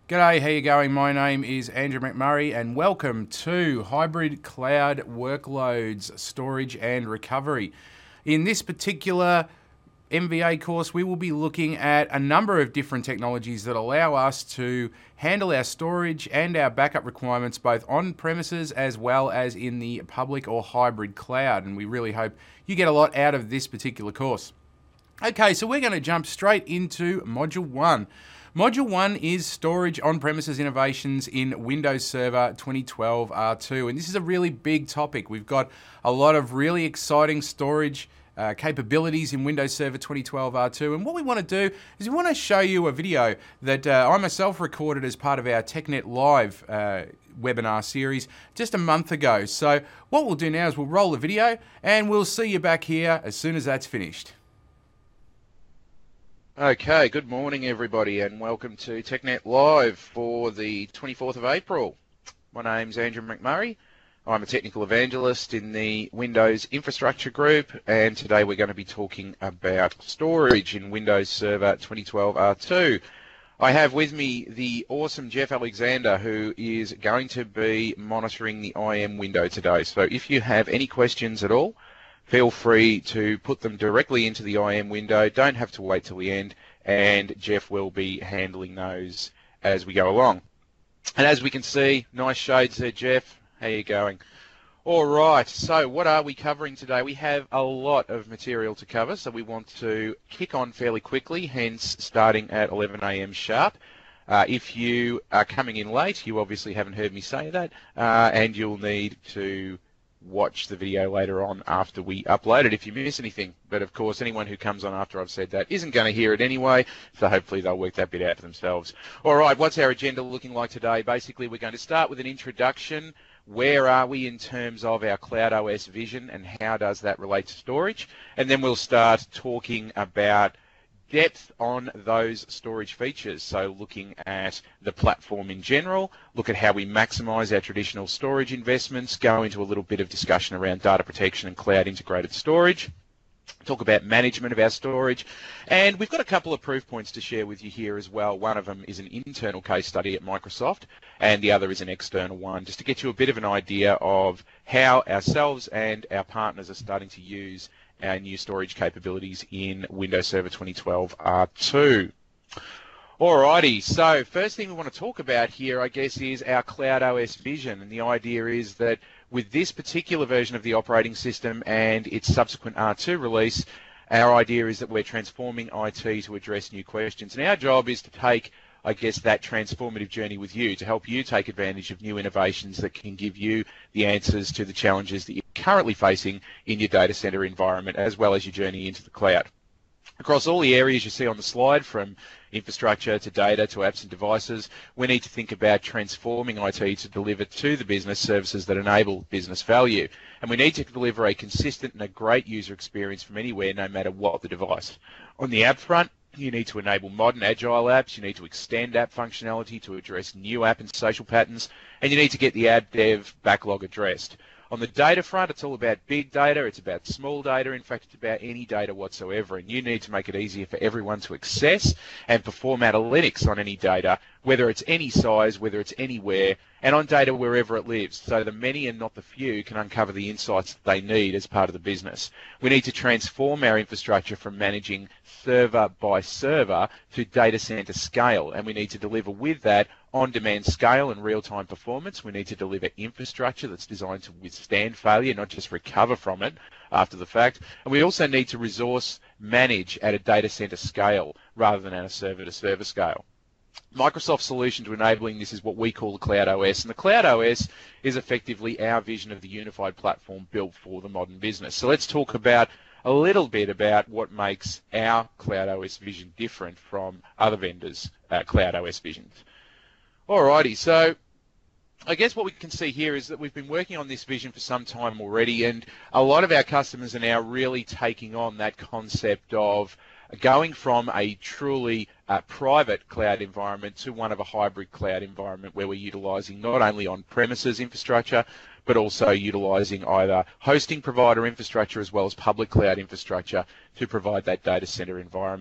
G'day, how you going? My name is Andrew McMurray and welcome to Hybrid Cloud Workloads, Storage and Recovery. In this particular MVA course, we will be looking at a number of different technologies that allow us to handle our storage and our backup requirements both on premises as well as in the public or hybrid cloud, and we really hope you get a lot out of this particular course. Okay, so we're going to jump straight into Module 1. Module 1 is Storage On-Premises Innovations in Windows Server 2012 R2, and this is a really big topic. We've got a lot of really exciting storage capabilities in Windows Server 2012 R2, and what we want to do is we want to show you a video that I myself recorded as part of our TechNet Live webinar series just a month ago. So what we'll do now is we'll roll the video and we'll see you back here as soon as that's finished. Okay, good morning everybody and welcome to TechNet Live for the 24th of April. My name's Andrew McMurray. I'm a technical evangelist in the Windows Infrastructure Group, and today we're going to be talking about storage in Windows Server 2012 R2. I have with me the awesome Jeff Alexander, who is going to be monitoring the IM window today. So if you have any questions at all, feel free to put them directly into the IM window. Don't have to wait till the end, and Jeff will be handling those as we go along. And as we can see, nice shades there, Jeff. How you going? All right, so what are we covering today? We have a lot of material to cover, so we want to kick on fairly quickly, hence starting at 11 a.m. sharp. If you are coming in late, you obviously haven't heard me say that, and you'll need to watch the video later on after we upload it if you miss anything. But of course, anyone who comes on after I've said that isn't going to hear it anyway, so hopefully they'll work that bit out for themselves. All right, what's our agenda looking like today? Basically, we're going to start with an introduction. Where are we in terms of our CloudOS vision and how does that relate to storage? And then we'll start talking about depth on those storage features, so looking at the platform in general, look at how we maximize our traditional storage investments, go into a little bit of discussion around data protection and cloud integrated storage, talk about management of our storage, and we've got a couple of proof points to share with you here as well. One of them is an internal case study at Microsoft, and the other is an external one, just to get you a bit of an idea of how ourselves and our partners are starting to use our new storage capabilities in Windows Server 2012 R2. Alrighty, so first thing we want to talk about here, I guess, is our CloudOS vision, and the idea is that with this particular version of the operating system and its subsequent R2 release, our idea is that we're transforming IT to address new questions, and our job is to take, I guess, that transformative journey with you to help you take advantage of new innovations that can give you the answers to the challenges that you're currently facing in your data center environment, as well as your journey into the cloud. Across all the areas you see on the slide, from infrastructure to data to apps and devices, we need to think about transforming IT to deliver to the business services that enable business value. And we need to deliver a consistent and a great user experience from anywhere, no matter what the device. On the app front, you need to enable modern agile apps, you need to extend app functionality to address new app and social patterns, and you need to get the app dev backlog addressed. On the data front, it's all about big data, it's about small data, in fact, it's about any data whatsoever, and you need to make it easier for everyone to access and perform analytics on any data, whether it's any size, whether it's anywhere, and on data wherever it lives, so the many and not the few can uncover the insights that they need as part of the business. We need to transform our infrastructure from managing server by server to data center scale, and we need to deliver with that on-demand scale and real-time performance. We need to deliver infrastructure that's designed to withstand failure, not just recover from it after the fact. And we also need to resource manage at a data center scale rather than at a server-to-server scale. Microsoft's solution to enabling this is what we call the CloudOS, and the CloudOS is effectively our vision of the unified platform built for the modern business. So let's talk about a little bit about what makes our CloudOS vision different from other vendors' CloudOS visions. Alrighty, so I guess what we can see here is that we've been working on this vision for some time already, and a lot of our customers are now really taking on that concept of going from a truly private cloud environment to one of a hybrid cloud environment where we're utilising not only on-premises infrastructure, but also utilising either hosting provider infrastructure as well as public cloud infrastructure to provide that data center environment.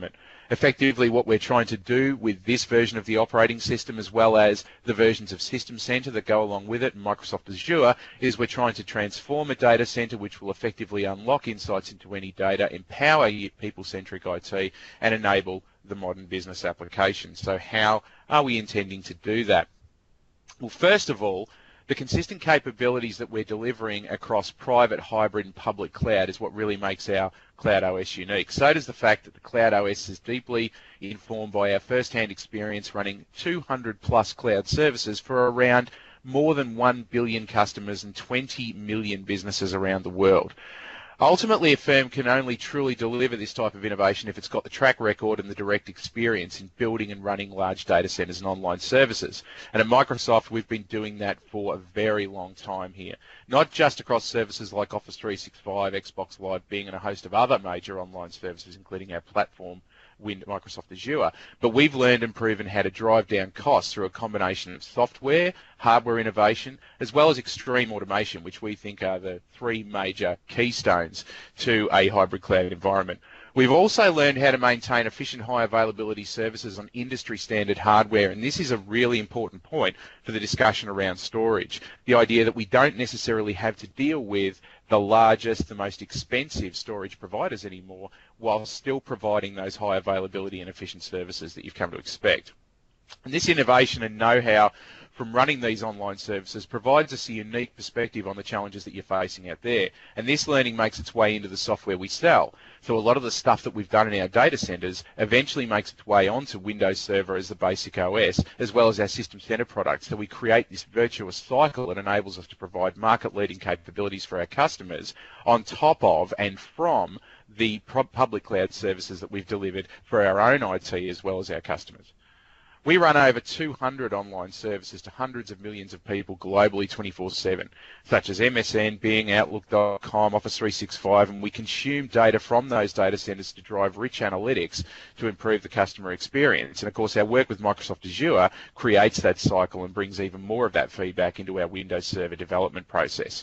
Effectively, what we're trying to do with this version of the operating system, as well as the versions of System Center that go along with it and Microsoft Azure, is we're trying to transform a data center which will effectively unlock insights into any data, empower people-centric IT, and enable the modern business application. So how are we intending to do that? Well, first of all, the consistent capabilities that we're delivering across private, hybrid, and public cloud is what really makes our Cloud OS unique. So does the fact that the Cloud OS is deeply informed by our first-hand experience running 200 plus cloud services for around more than 1 billion customers and 20 million businesses around the world. Ultimately, a firm can only truly deliver this type of innovation if it's got the track record and the direct experience in building and running large data centers and online services. And at Microsoft, we've been doing that for a very long time here, not just across services like Office 365, Xbox Live, Bing, and a host of other major online services, including our platform, Microsoft Azure, but we've learned and proven how to drive down costs through a combination of software, hardware innovation, as well as extreme automation, which we think are the three major keystones to a hybrid cloud environment. We've also learned how to maintain efficient high availability services on industry standard hardware, and this is a really important point for the discussion around storage. The idea that we don't necessarily have to deal with the largest, the most expensive storage providers anymore, while still providing those high availability and efficient services that you've come to expect. And this innovation and know-how from running these online services provides us a unique perspective on the challenges that you're facing out there. And this learning makes its way into the software we sell. So a lot of the stuff that we've done in our data centers eventually makes its way onto Windows Server as the basic OS, as well as our System Center products. So we create this virtuous cycle that enables us to provide market-leading capabilities for our customers on top of and from the public cloud services that we've delivered for our own IT as well as our customers. We run over 200 online services to hundreds of millions of people globally 24/7, such as MSN, Bing, Outlook.com, Office 365, and we consume data from those data centers to drive rich analytics to improve the customer experience. And of course, our work with Microsoft Azure creates that cycle and brings even more of that feedback into our Windows Server development process.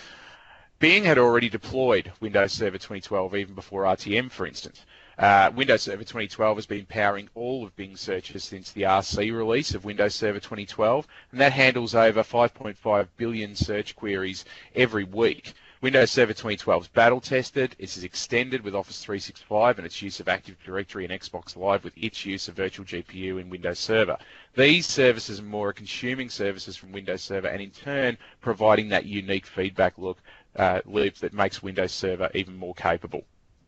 Bing had already deployed Windows Server 2012 even before RTM, for instance. Windows Server 2012 has been powering all of Bing searches since the RC release of Windows Server 2012, and that handles over 5.5 billion search queries every week. Windows Server 2012 is battle tested. It is extended with Office 365 and its use of Active Directory and Xbox Live with its use of virtual GPU in Windows Server. These services are more consuming services from Windows Server and in turn providing that unique feedback loop that makes Windows Server even more capable.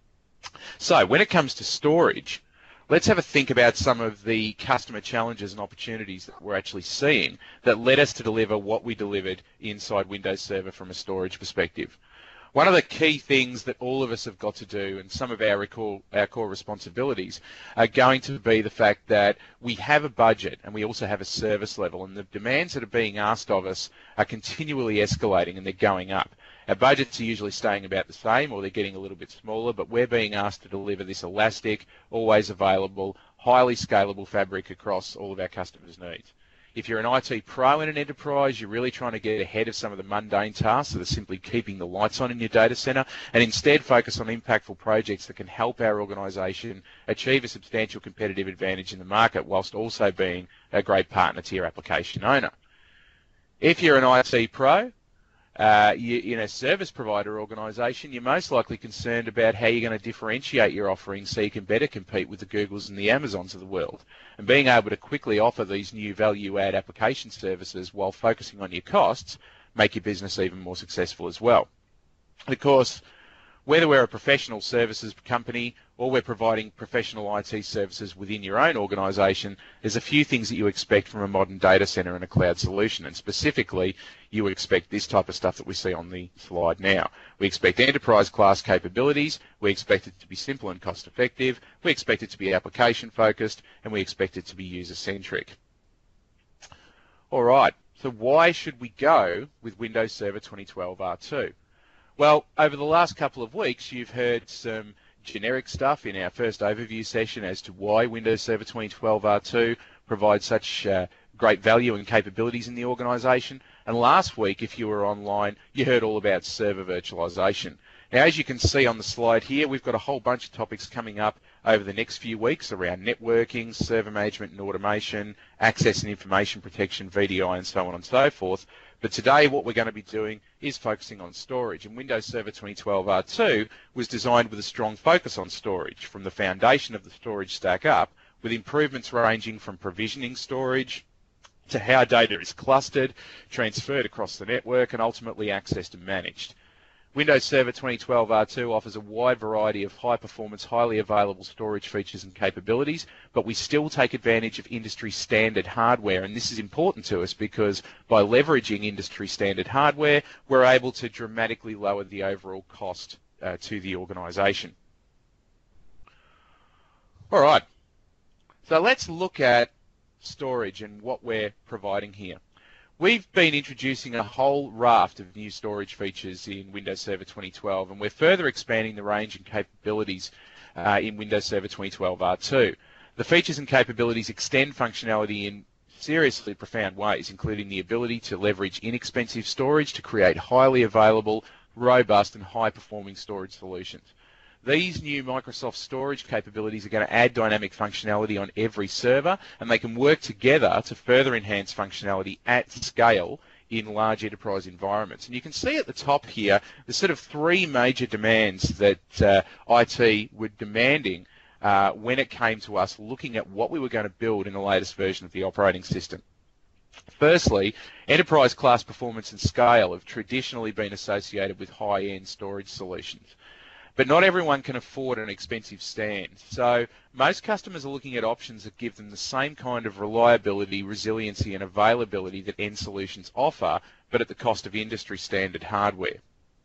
So when it comes to storage, let's have a think about some of the customer challenges and opportunities that we're actually seeing that led us to deliver what we delivered inside Windows Server from a storage perspective. One of the key things that all of us have got to do, and some of our core responsibilities, are going to be the fact that we have a budget and we also have a service level, and the demands that are being asked of us are continually escalating and they're going up. Our budgets are usually staying about the same or they're getting a little bit smaller, but we're being asked to deliver this elastic, always available, highly scalable fabric across all of our customers' needs. If you're an IT pro in an enterprise, you're really trying to get ahead of some of the mundane tasks that are simply keeping the lights on in your data center and instead focus on impactful projects that can help our organization achieve a substantial competitive advantage in the market whilst also being a great partner to your application owner. If you're an IT pro, in a service provider organisation, you're most likely concerned about how you're going to differentiate your offerings so you can better compete with the Googles and the Amazons of the world. And being able to quickly offer these new value-add application services while focusing on your costs make your business even more successful as well. And of course, whether we're a professional services company or we're providing professional IT services within your own organisation, there's a few things that you expect from a modern data centre and a cloud solution. And specifically, you expect this type of stuff that we see on the slide now. We expect enterprise-class capabilities, we expect it to be simple and cost-effective, we expect it to be application-focused, and we expect it to be user-centric. All right, so why should we go with Windows Server 2012 R2? Well, over the last couple of weeks, you've heard some generic stuff in our first overview session as to why Windows Server 2012 R2 provides such great value and capabilities in the organisation. And last week, if you were online, you heard all about server virtualization. Now, as you can see on the slide here, we've got a whole bunch of topics coming up over the next few weeks around networking, server management and automation, access and information protection, VDI, and so on and so forth. But today what we're going to be doing is focusing on storage, and Windows Server 2012 R2 was designed with a strong focus on storage, from the foundation of the storage stack up, with improvements ranging from provisioning storage to how data is clustered, transferred across the network, and ultimately accessed and managed. Windows Server 2012 R2 offers a wide variety of high-performance, highly available storage features and capabilities, but we still take advantage of industry-standard hardware, and this is important to us because by leveraging industry-standard hardware, we're able to dramatically lower the overall cost to the organisation. All right, so let's look at storage and what we're providing here. We've been introducing a whole raft of new storage features in Windows Server 2012, and we're further expanding the range and capabilities in Windows Server 2012 R2. The features and capabilities extend functionality in seriously profound ways, including the ability to leverage inexpensive storage to create highly available, robust and high-performing storage solutions. These new Microsoft storage capabilities are going to add dynamic functionality on every server, and they can work together to further enhance functionality at scale in large enterprise environments. And you can see at the top here the sort of three major demands that IT were demanding when it came to us looking at what we were going to build in the latest version of the operating system. Firstly, enterprise class performance and scale have traditionally been associated with high-end storage solutions. But not everyone can afford an expensive stand. So most customers are looking at options that give them the same kind of reliability, resiliency and availability that end solutions offer, but at the cost of industry standard hardware.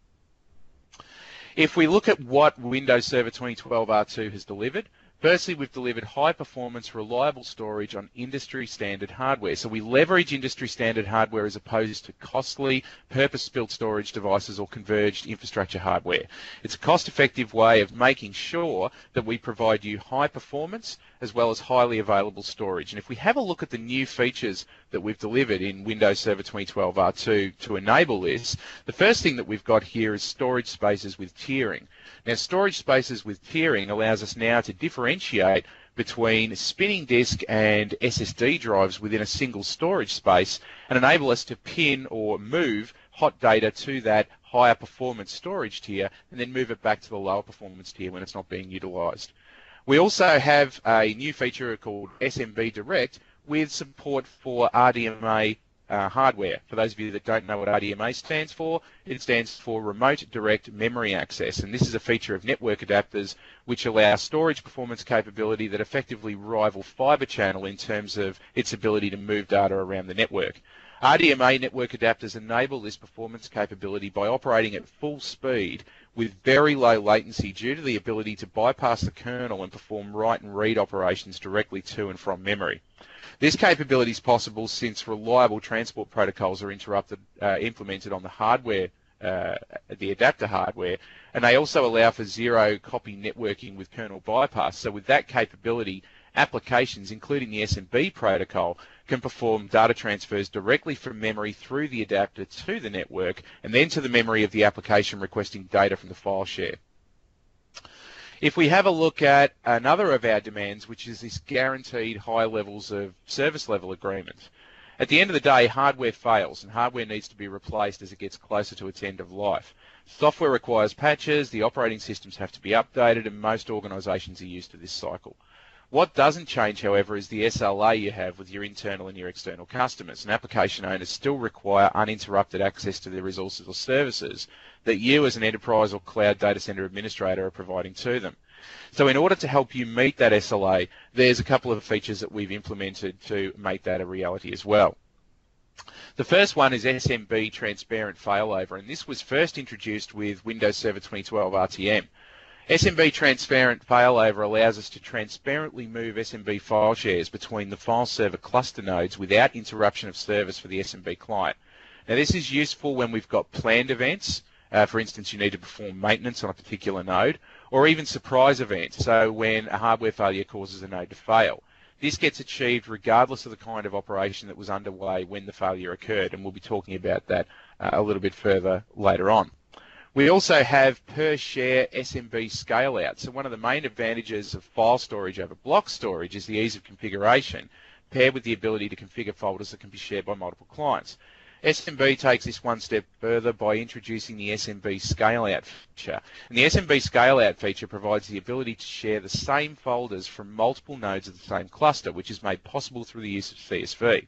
If we look at what Windows Server 2012 R2 has delivered, firstly, we've delivered high-performance, reliable storage on industry-standard hardware. So we leverage industry-standard hardware as opposed to costly, purpose-built storage devices or converged infrastructure hardware. It's a cost-effective way of making sure that we provide you high-performance as well as highly available storage. And if we have a look at the new features that we've delivered in Windows Server 2012 R2 to enable this, the first thing that we've got here is storage spaces with tiering. Now, storage spaces with tiering allows us now to differentiate between spinning disk and SSD drives within a single storage space and enable us to pin or move hot data to that higher performance storage tier and then move it back to the lower performance tier when it's not being utilized. We also have a new feature called SMB Direct with support for RDMA hardware. For those of you that don't know what RDMA stands for, it stands for Remote Direct Memory Access, and this is a feature of network adapters which allow storage performance capability that effectively rival Fibre Channel in terms of its ability to move data around the network. RDMA network adapters enable this performance capability by operating at full speed with very low latency due to the ability to bypass the kernel and perform write and read operations directly to and from memory. This capability is possible since reliable transport protocols are implemented on the hardware, the adapter hardware, and they also allow for zero-copy networking with kernel bypass. So with that capability, applications, including the SMB protocol, can perform data transfers directly from memory through the adapter to the network and then to the memory of the application requesting data from the file share. If we have a look at another of our demands, which is this guaranteed high levels of service level agreement. At the end of the day, hardware fails and hardware needs to be replaced as it gets closer to its end of life. Software requires patches, the operating systems have to be updated, and most organisations are used to this cycle. What doesn't change, however, is the SLA you have with your internal and your external customers, and application owners still require uninterrupted access to their resources or services that you as an enterprise or cloud data center administrator are providing to them. So in order to help you meet that SLA, there's a couple of features that we've implemented to make that a reality as well. The first one is SMB Transparent Failover, and this was first introduced with Windows Server 2012 RTM. SMB Transparent Failover allows us to transparently move SMB file shares between the file server cluster nodes without interruption of service for the SMB client. Now, this is useful when we've got planned events. For instance, you need to perform maintenance on a particular node, or even surprise events, so when a hardware failure causes a node to fail. This gets achieved regardless of the kind of operation that was underway when the failure occurred, and we'll be talking about that a little bit further later on. We also have per share SMB scale out. So one of the main advantages of file storage over block storage is the ease of configuration, paired with the ability to configure folders that can be shared by multiple clients. SMB takes this one step further by introducing the SMB scale out feature. And the SMB scale out feature provides the ability to share the same folders from multiple nodes of the same cluster, which is made possible through the use of CSV.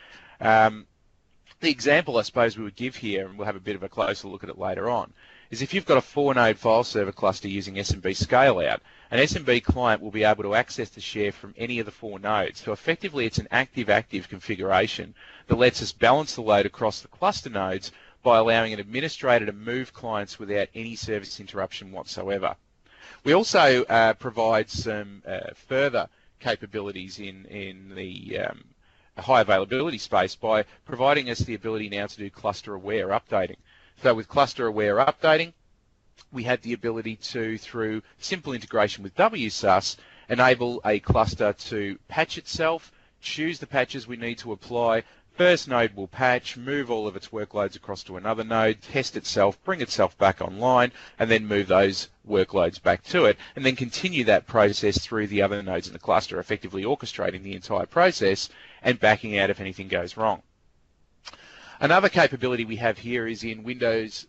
The example I suppose we would give here, and we'll have a bit of a closer look at it later on, is if you've got a 4-node file server cluster using SMB scale out, an SMB client will be able to access the share from any of the 4 nodes. So effectively it's an active-active configuration that lets us balance the load across the cluster nodes by allowing an administrator to move clients without any service interruption whatsoever. We also provide some further capabilities in the high availability space by providing us the ability now to do cluster aware updating. So with cluster aware updating, we have the ability to, through simple integration with WSUS, enable a cluster to patch itself, choose the patches we need to apply. First node will patch, move all of its workloads across to another node, test itself, bring itself back online, and then move those workloads back to it, and then continue that process through the other nodes in the cluster, effectively orchestrating the entire process and backing out if anything goes wrong. Another capability we have here is in Windows,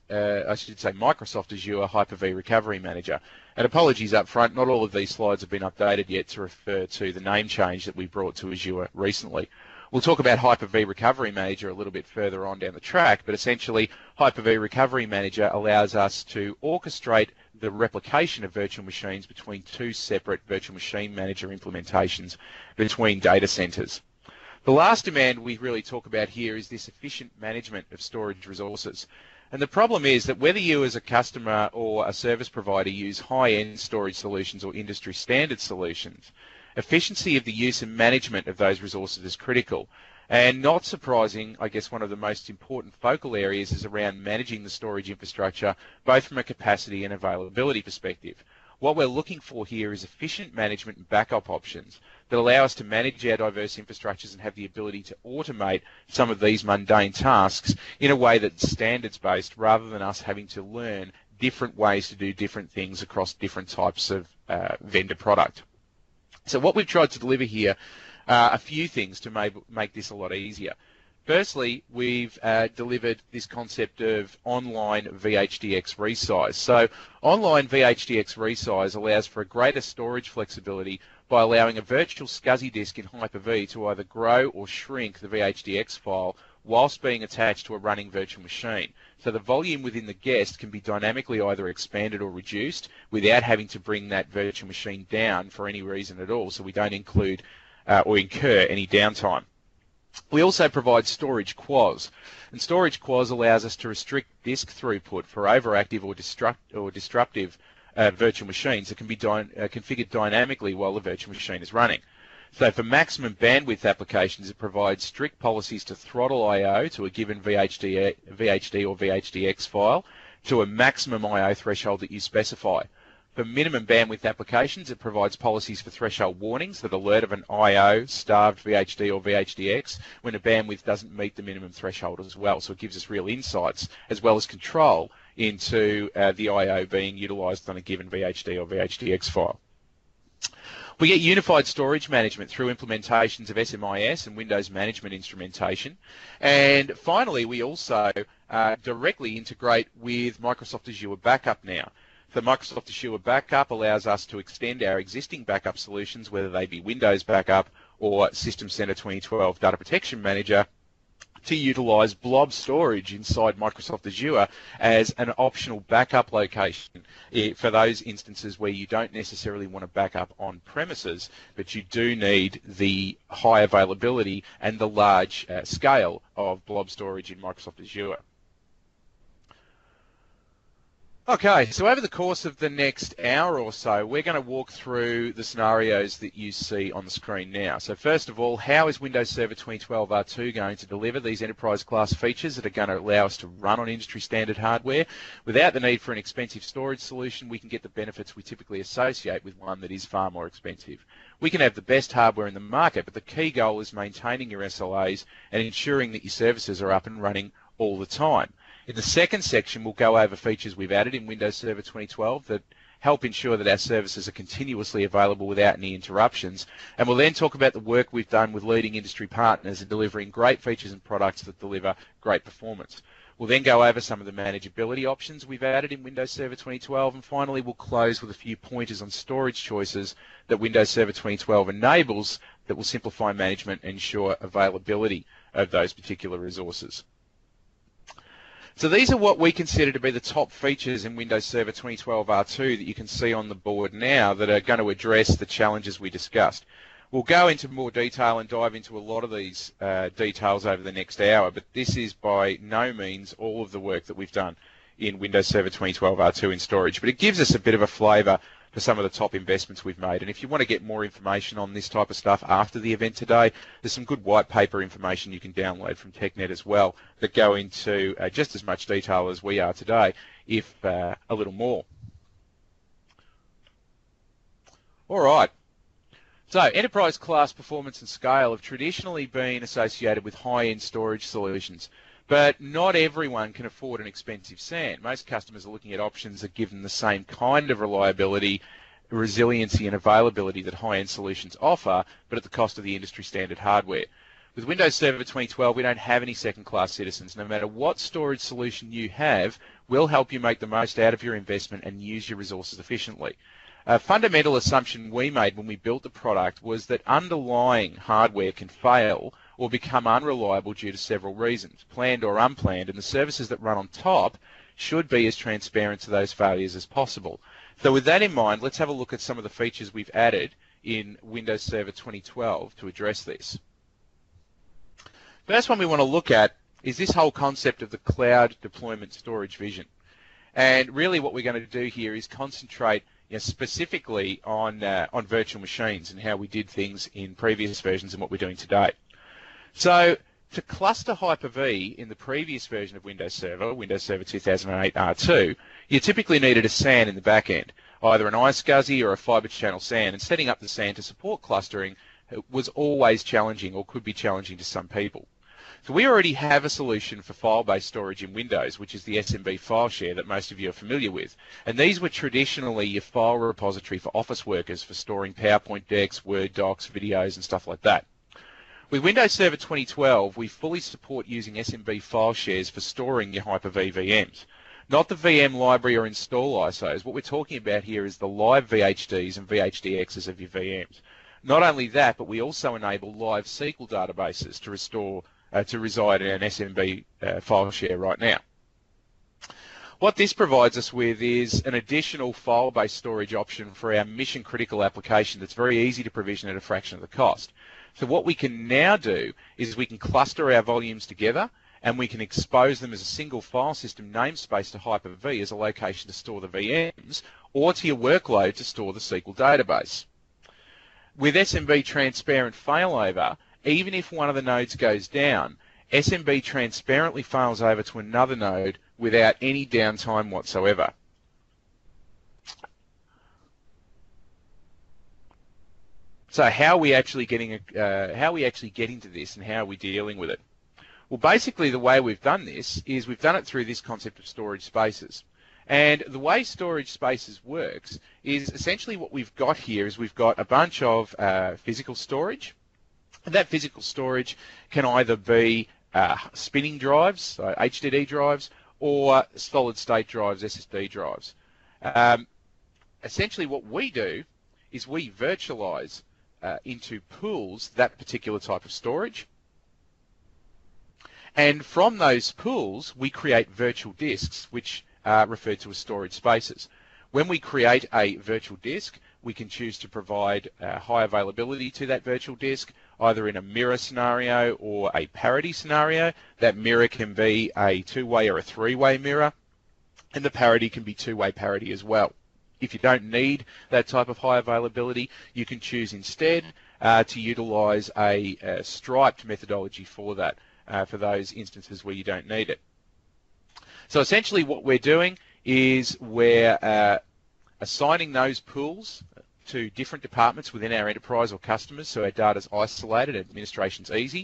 Microsoft Azure Hyper-V Recovery Manager. And apologies up front, not all of these slides have been updated yet to refer to the name change that we brought to Azure recently. We'll talk about Hyper-V Recovery Manager a little bit further on down the track, but essentially Hyper-V Recovery Manager allows us to orchestrate the replication of virtual machines between 2 separate virtual machine manager implementations between data centers. The last demand we really talk about here is this efficient management of storage resources. And the problem is that whether you as a customer or a service provider use high-end storage solutions or industry standard solutions, efficiency of the use and management of those resources is critical. And not surprising, I guess one of the most important focal areas is around managing the storage infrastructure, both from a capacity and availability perspective. What we're looking for here is efficient management and backup options that allow us to manage our diverse infrastructures and have the ability to automate some of these mundane tasks in a way that's standards-based rather than us having to learn different ways to do different things across different types of vendor product. So what we've tried to deliver here are a few things to make this a lot easier. Firstly, we've delivered this concept of online VHDX resize. So online VHDX resize allows for a greater storage flexibility by allowing a virtual SCSI disk in Hyper-V to either grow or shrink the VHDX file whilst being attached to a running virtual machine. So the volume within the guest can be dynamically either expanded or reduced without having to bring that virtual machine down for any reason at all, so we don't include or incur any downtime. We also provide storage QoS, and storage QoS allows us to restrict disk throughput for overactive or disruptive virtual machines that can be configured dynamically while the virtual machine is running. So for maximum bandwidth applications, it provides strict policies to throttle I/O to a given VHD or VHDX file to a maximum I/O threshold that you specify. For minimum bandwidth applications, it provides policies for threshold warnings that alert of an I/O starved VHD or VHDX when a bandwidth doesn't meet the minimum threshold as well. So it gives us real insights as well as control into the I/O being utilized on a given VHD or VHDX file. We get unified storage management through implementations of SMIS and Windows Management Instrumentation. And finally, we also directly integrate with Microsoft Azure Backup now. So Microsoft Azure Backup allows us to extend our existing backup solutions, whether they be Windows Backup or System Center 2012 Data Protection Manager, to utilize blob storage inside Microsoft Azure as an optional backup location for those instances where you don't necessarily want to back up on premises, but you do need the high availability and the large scale of blob storage in Microsoft Azure. Okay, so over the course of the next hour or so, we're going to walk through the scenarios that you see on the screen now. So first of all, how is Windows Server 2012 R2 going to deliver these enterprise-class features that are going to allow us to run on industry-standard hardware? Without the need for an expensive storage solution, we can get the benefits we typically associate with one that is far more expensive. We can have the best hardware in the market, but the key goal is maintaining your SLAs and ensuring that your services are up and running all the time. In the second section, we'll go over features we've added in Windows Server 2012 that help ensure that our services are continuously available without any interruptions. And we'll then talk about the work we've done with leading industry partners in delivering great features and products that deliver great performance. We'll then go over some of the manageability options we've added in Windows Server 2012, and finally we'll close with a few pointers on storage choices that Windows Server 2012 enables that will simplify management and ensure availability of those particular resources. So these are what we consider to be the top features in Windows Server 2012 R2 that you can see on the board now that are going to address the challenges we discussed. We'll go into more detail and dive into a lot of these details over the next hour, but this is by no means all of the work that we've done in Windows Server 2012 R2 in storage, but it gives us a bit of a flavour for some of the top investments we've made. And if you want to get more information on this type of stuff after the event today, there's some good white paper information you can download from TechNet as well that go into just as much detail as we are today, if a little more. All right. So, enterprise class performance and scale have traditionally been associated with high-end storage solutions, but not everyone can afford an expensive SAN. Most customers are looking at options that give them the same kind of reliability, resiliency and availability that high-end solutions offer, but at the cost of the industry standard hardware. With Windows Server 2012, we don't have any second-class citizens. No matter what storage solution you have, we'll help you make the most out of your investment and use your resources efficiently. A fundamental assumption we made when we built the product was that underlying hardware can fail or become unreliable due to several reasons, planned or unplanned, and the services that run on top should be as transparent to those failures as possible. So with that in mind, let's have a look at some of the features we've added in Windows Server 2012 to address this. First one we want to look at is this whole concept of the cloud deployment storage vision. And really what we're going to do here is concentrate specifically on virtual machines and how we did things in previous versions and what we're doing today. So to cluster Hyper-V in the previous version of Windows Server, Windows Server 2008 R2, you typically needed a SAN in the back end, either an iSCSI or a fibre channel SAN, and setting up the SAN to support clustering was always challenging or could be challenging to some people. So we already have a solution for file-based storage in Windows, which is the SMB file share that most of you are familiar with. And these were traditionally your file repository for office workers for storing PowerPoint decks, Word docs, videos, and stuff like that. With Windows Server 2012, we fully support using SMB file shares for storing your Hyper-V VMs. Not the VM library or install ISOs. What we're talking about here is the live VHDs and VHDXs of your VMs. Not only that, but we also enable live SQL databases to reside in an SMB file share right now. What this provides us with is an additional file-based storage option for our mission-critical application that's very easy to provision at a fraction of the cost. So what we can now do is we can cluster our volumes together and we can expose them as a single file system namespace to Hyper-V as a location to store the VMs or to your workload to store the SQL database. With SMB transparent failover, even if one of the nodes goes down, SMB transparently fails over to another node without any downtime whatsoever. So how are we actually getting to this, and how are we dealing with it? Well, basically the way we've done this is we've done it through this concept of storage spaces. And the way storage spaces works is essentially what we've got here is we've got a bunch of physical storage. And that physical storage can either be spinning drives, so HDD drives, or solid-state drives, SSD drives. Essentially what we do is we virtualize into pools that particular type of storage. And from those pools, we create virtual disks, which are referred to as storage spaces. When we create a virtual disk, we can choose to provide high availability to that virtual disk, either in a mirror scenario or a parity scenario. That mirror can be a two-way or a three-way mirror, and the parity can be two-way parity as well. If you don't need that type of high availability, you can choose instead to utilize a striped methodology for that, for those instances where you don't need it. So essentially what we're doing is we're assigning those pools to different departments within our enterprise or customers, so our data's isolated, administration's easy.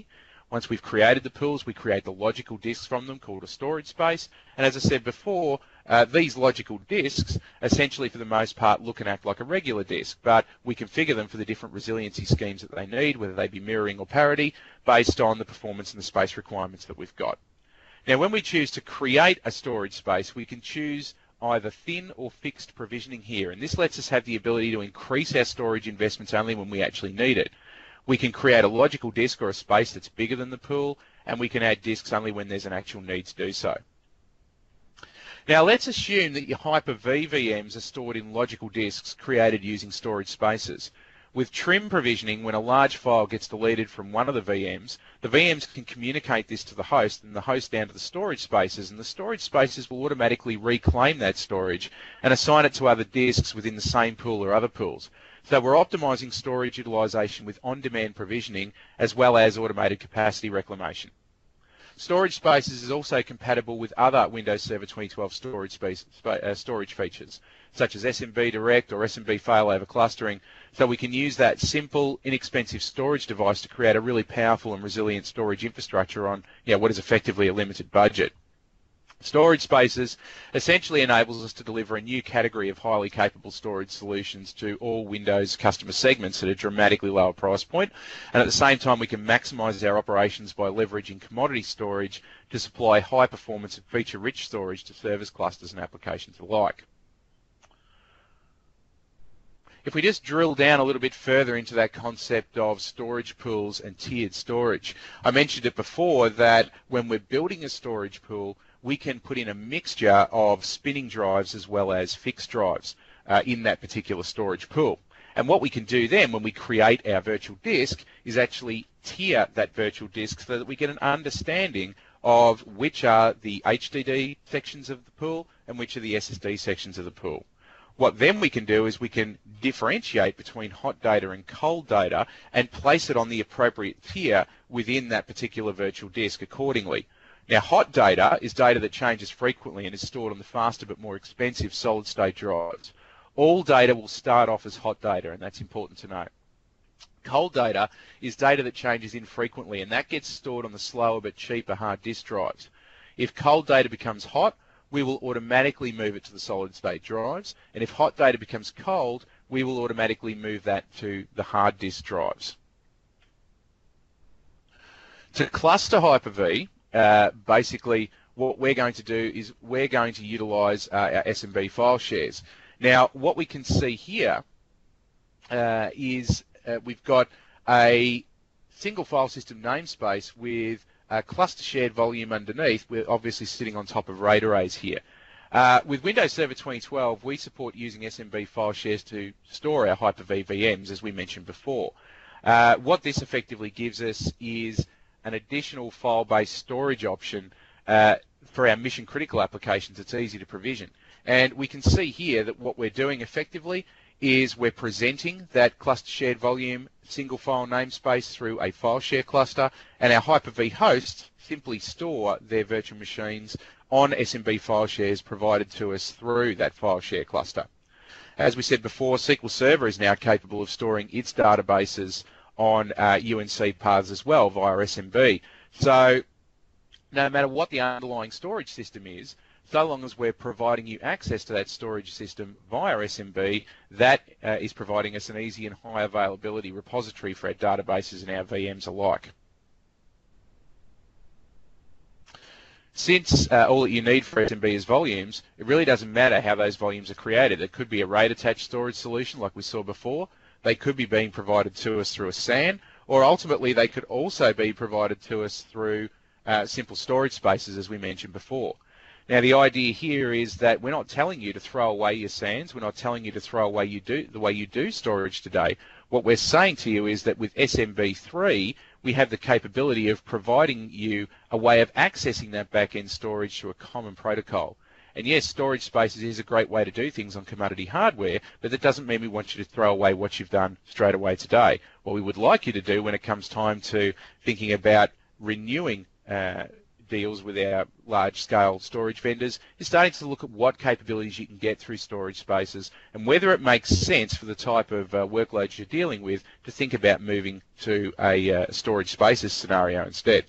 Once we've created the pools, we create the logical disks from them called a storage space. And as I said before, these logical disks essentially for the most part look and act like a regular disk, but we configure them for the different resiliency schemes that they need, whether they be mirroring or parity, based on the performance and the space requirements that we've got. Now, when we choose to create a storage space, we can choose either thin or fixed provisioning here, and this lets us have the ability to increase our storage investments only when we actually need it. We can create a logical disk or a space that's bigger than the pool, and we can add disks only when there's an actual need to do so. Now, let's assume that your Hyper-V VMs are stored in logical disks created using storage spaces. With trim provisioning, when a large file gets deleted from one of the VMs can communicate this to the host and the host down to the storage spaces, and the storage spaces will automatically reclaim that storage and assign it to other disks within the same pool or other pools. So we're optimizing storage utilization with on-demand provisioning as well as automated capacity reclamation. Storage Spaces is also compatible with other Windows Server 2012 storage features, such as SMB Direct or SMB failover clustering, so we can use that simple, inexpensive storage device to create a really powerful and resilient storage infrastructure on what is effectively a limited budget. Storage Spaces essentially enables us to deliver a new category of highly capable storage solutions to all Windows customer segments at a dramatically lower price point, and at the same time we can maximise our operations by leveraging commodity storage to supply high performance and feature-rich storage to service clusters and applications alike. If we just drill down a little bit further into that concept of storage pools and tiered storage, I mentioned it before that when we're building a storage pool, we can put in a mixture of spinning drives as well as fixed drives in that particular storage pool. And what we can do then when we create our virtual disk is actually tier that virtual disk so that we get an understanding of which are the HDD sections of the pool and which are the SSD sections of the pool. What then we can do is we can differentiate between hot data and cold data and place it on the appropriate tier within that particular virtual disk accordingly. Now, hot data is data that changes frequently and is stored on the faster but more expensive solid-state drives. All data will start off as hot data, and that's important to note. Cold data is data that changes infrequently, and that gets stored on the slower but cheaper hard disk drives. If cold data becomes hot, we will automatically move it to the solid-state drives, and if hot data becomes cold, we will automatically move that to the hard disk drives. To cluster Hyper-V, basically what we're going to do is we're going to utilize our SMB file shares. Now, what we can see here is we've got a single file system namespace with a cluster shared volume underneath. We're obviously sitting on top of RAID arrays here. With Windows Server 2012, we support using SMB file shares to store our Hyper-V VMs, as we mentioned before. What this effectively gives us is an additional file-based storage option for our mission-critical applications. It's easy to provision. And we can see here that what we're doing effectively is we're presenting that cluster shared volume single file namespace through a file share cluster, and our Hyper-V hosts simply store their virtual machines on SMB file shares provided to us through that file share cluster. As we said before, SQL Server is now capable of storing its databases on UNC paths as well via SMB. So no matter what the underlying storage system is, so long as we're providing you access to that storage system via SMB, that is providing us an easy and high availability repository for our databases and our VMs alike. Since all that you need for SMB is volumes, it really doesn't matter how those volumes are created. It could be a RAID attached storage solution like we saw before. They could be being provided to us through a SAN, or ultimately they could also be provided to us through simple storage spaces, as we mentioned before. Now, the idea here is that we're not telling you to throw away your SANs. We're not telling you to throw away the way you do storage today. What we're saying to you is that with SMB3, we have the capability of providing you a way of accessing that back-end storage through a common protocol. And yes, storage spaces is a great way to do things on commodity hardware, but that doesn't mean we want you to throw away what you've done straight away today. What we would like you to do when it comes time to thinking about renewing deals with our large-scale storage vendors is starting to look at what capabilities you can get through storage spaces and whether it makes sense for the type of workloads you're dealing with to think about moving to a storage spaces scenario instead.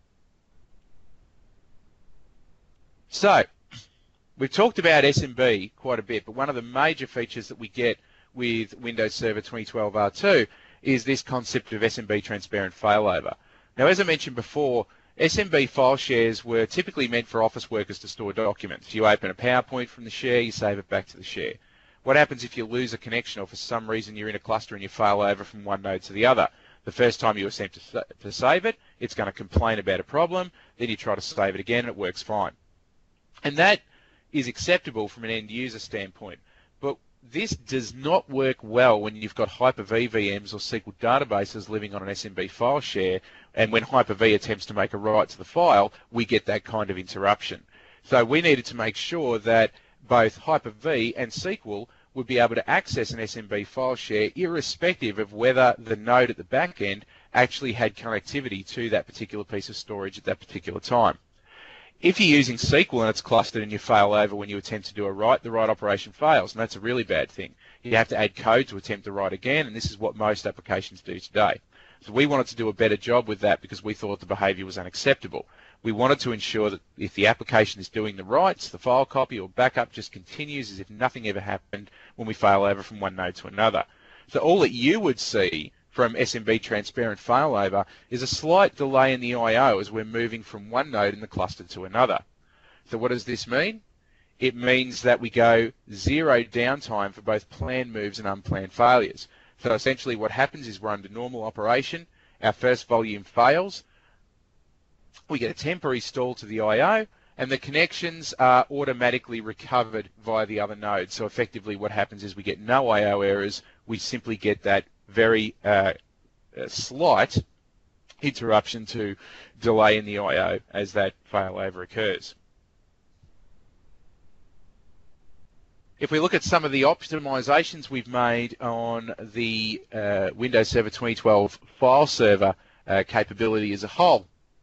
So, we've talked about SMB quite a bit, but one of the major features that we get with Windows Server 2012 R2 is this concept of SMB transparent failover. Now, as I mentioned before, SMB file shares were typically meant for office workers to store documents. You open a PowerPoint from the share, you save it back to the share. What happens if you lose a connection or for some reason you're in a cluster and you fail over from one node to the other? The first time you attempt to save it, it's going to complain about a problem, then you try to save it again and it works fine. And that is acceptable from an end user standpoint, but this does not work well when you've got Hyper-V VMs or SQL databases living on an SMB file share, and when Hyper-V attempts to make a write to the file, we get that kind of interruption. So we needed to make sure that both Hyper-V and SQL would be able to access an SMB file share irrespective of whether the node at the back end actually had connectivity to that particular piece of storage at that particular time. If you're using SQL and it's clustered and you fail over when you attempt to do a write, the write operation fails, and that's a really bad thing. You have to add code to attempt to write again, and this is what most applications do today. So we wanted to do a better job with that because we thought the behavior was unacceptable. We wanted to ensure that if the application is doing the writes, the file copy or backup just continues as if nothing ever happened when we fail over from one node to another. So all that you would see from SMB transparent failover is a slight delay in the I/O as we're moving from one node in the cluster to another. So what does this mean? It means that we go zero downtime for both planned moves and unplanned failures. So essentially what happens is we're under normal operation, our first volume fails, we get a temporary stall to the I/O, and the connections are automatically recovered via the other nodes. So effectively what happens is we get no I/O errors, we simply get that very slight interruption to delay in the I/O as that failover occurs. If we look at some of the optimizations we've made on the Windows Server 2012 file server capability as a whole,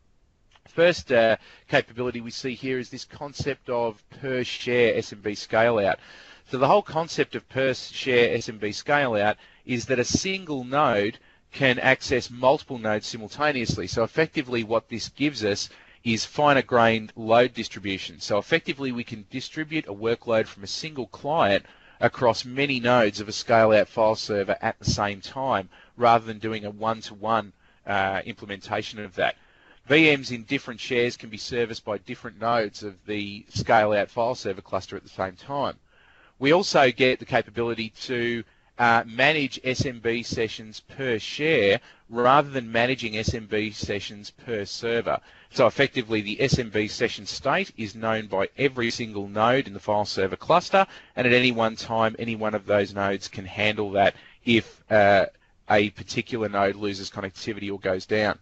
first capability we see here is this concept of per share SMB scale out. So the whole concept of per share SMB scale out is that a single node can access multiple nodes simultaneously. So effectively what this gives us is finer grained load distribution. So effectively we can distribute a workload from a single client across many nodes of a scale out file server at the same time rather than doing a one-to-one implementation of that. VMs in different shares can be serviced by different nodes of the scale out file server cluster at the same time. We also get the capability to manage SMB sessions per share rather than managing SMB sessions per server. So effectively the SMB session state is known by every single node in the file server cluster, and at any one time any one of those nodes can handle that if a particular node loses connectivity or goes down.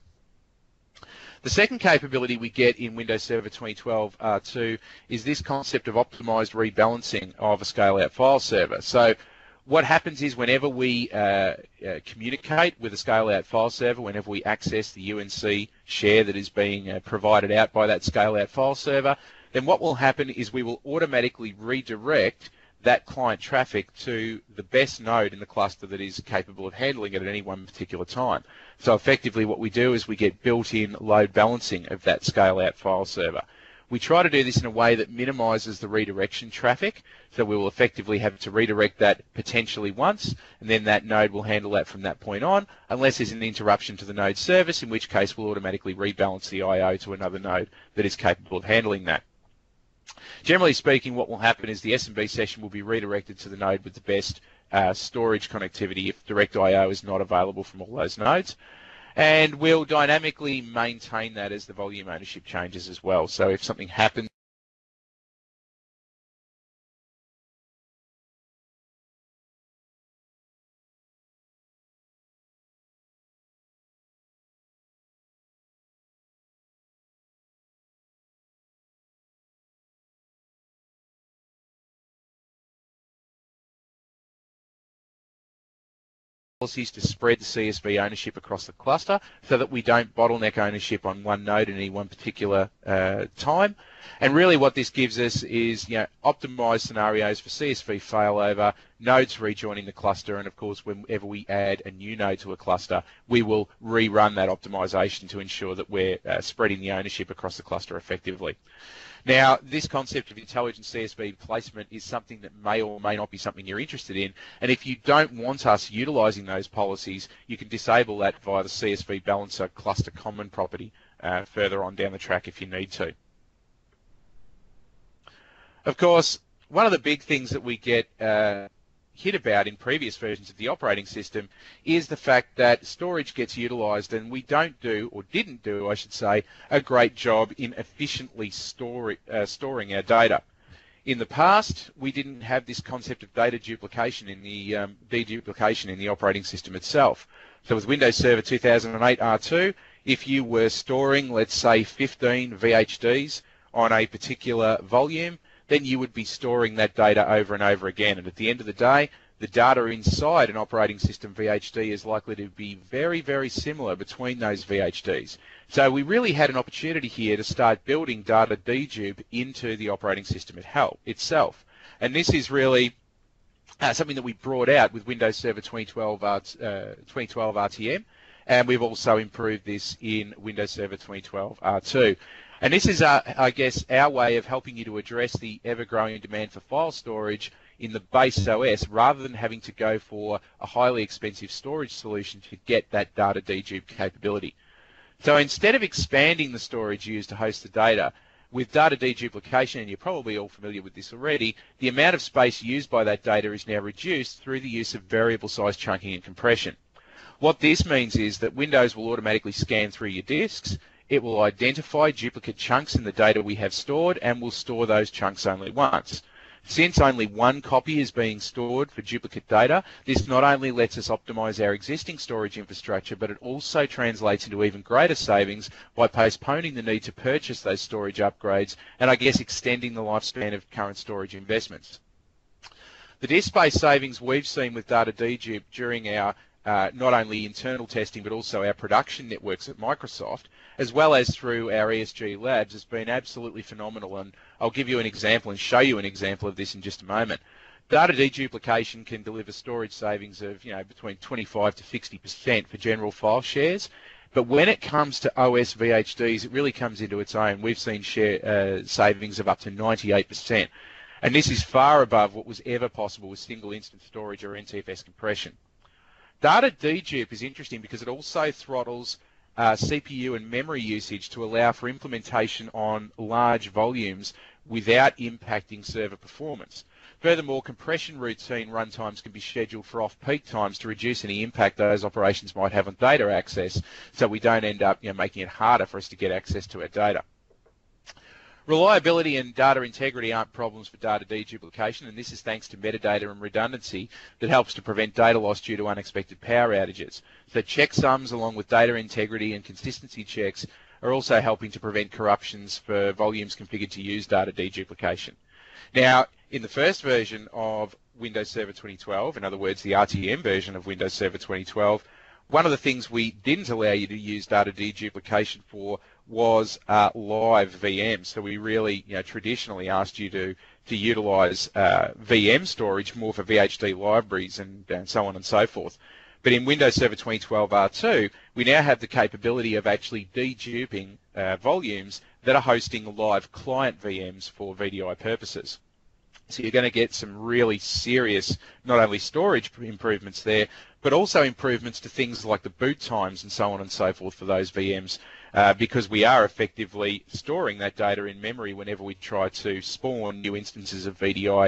The second capability we get in Windows Server 2012 R2 is this concept of optimized rebalancing of a scale-out file server. So what happens is whenever we communicate with a scale-out file server, whenever we access the UNC share that is being provided out by that scale-out file server, then what will happen is we will automatically redirect that client traffic to the best node in the cluster that is capable of handling it at any one particular time. So effectively what we do is we get built-in load balancing of that scale-out file server. We try to do this in a way that minimizes the redirection traffic, so we will effectively have to redirect that potentially once, and then that node will handle that from that point on, unless there's an interruption to the node service, in which case we'll automatically rebalance the I/O to another node that is capable of handling that. Generally speaking, what will happen is the SMB session will be redirected to the node with the best storage connectivity if direct I/O is not available from all those nodes. And we'll dynamically maintain that as the volume ownership changes as well. So if something happens, policies to spread the CSV ownership across the cluster so that we don't bottleneck ownership on one node in any one particular time. And really what this gives us is, optimized scenarios for CSV failover, nodes rejoining the cluster, and of course, whenever we add a new node to a cluster, we will rerun that optimization to ensure that we're spreading the ownership across the cluster effectively. Now, this concept of intelligent CSV placement is something that may or may not be something you're interested in, and if you don't want us utilizing those policies, you can disable that via the CSV balancer cluster common property further on down the track if you need to. Of course, one of the big things that we get hit about in previous versions of the operating system is the fact that storage gets utilized, and we don't do, or didn't do, I should say, a great job in efficiently storing our data. In the past, we didn't have this concept of data duplication in the deduplication in the operating system itself. So with Windows Server 2008 R2, if you were storing, let's say, 15 VHDs on a particular volume, then you would be storing that data over and over again. And at the end of the day, the data inside an operating system VHD is likely to be very, very similar between those VHDs. So we really had an opportunity here to start building data dedupe into the operating system itself. And this is really something that we brought out with Windows Server 2012 RTM, and we've also improved this in Windows Server 2012 R2. And this is, I guess, our way of helping you to address the ever-growing demand for file storage in the base OS, rather than having to go for a highly expensive storage solution to get that data dedupe capability. So instead of expanding the storage used to host the data, with data deduplication, and you're probably all familiar with this already, the amount of space used by that data is now reduced through the use of variable size chunking and compression. What this means is that Windows will automatically scan through your disks. It will identify duplicate chunks in the data we have stored, and will store those chunks only once. Since only one copy is being stored for duplicate data, this not only lets us optimize our existing storage infrastructure, but it also translates into even greater savings by postponing the need to purchase those storage upgrades, and I guess extending the lifespan of current storage investments. The disk space savings we've seen with data dedupe during our not only internal testing but also our production networks at Microsoft, as well as through our ESG labs, has been absolutely phenomenal. And I'll give you an example and show you an example of this in just a moment. Data deduplication can deliver storage savings of between 25 to 60% for general file shares. But when it comes to OS VHDs, it really comes into its own. We've seen share savings of up to 98%. And this is far above what was ever possible with single instance storage or NTFS compression. Data dedupe is interesting because it also throttles CPU and memory usage to allow for implementation on large volumes without impacting server performance. Furthermore, compression routine runtimes can be scheduled for off-peak times to reduce any impact those operations might have on data access, so we don't end up making it harder for us to get access to our data. Reliability and data integrity aren't problems for data deduplication, and this is thanks to metadata and redundancy that helps to prevent data loss due to unexpected power outages. So checksums along with data integrity and consistency checks are also helping to prevent corruptions for volumes configured to use data deduplication. Now, in the first version of Windows Server 2012, in other words, the RTM version of Windows Server 2012, one of the things we didn't allow you to use data deduplication for was live VMs. So we really, traditionally asked you to utilize VM storage more for VHD libraries and so on and so forth. But in Windows Server 2012 R2, we now have the capability of actually deduping volumes that are hosting live client VMs for VDI purposes. So you're going to get some really serious, not only storage improvements there, but also improvements to things like the boot times and so on and so forth for those VMs, because we are effectively storing that data in memory whenever we try to spawn new instances of VDI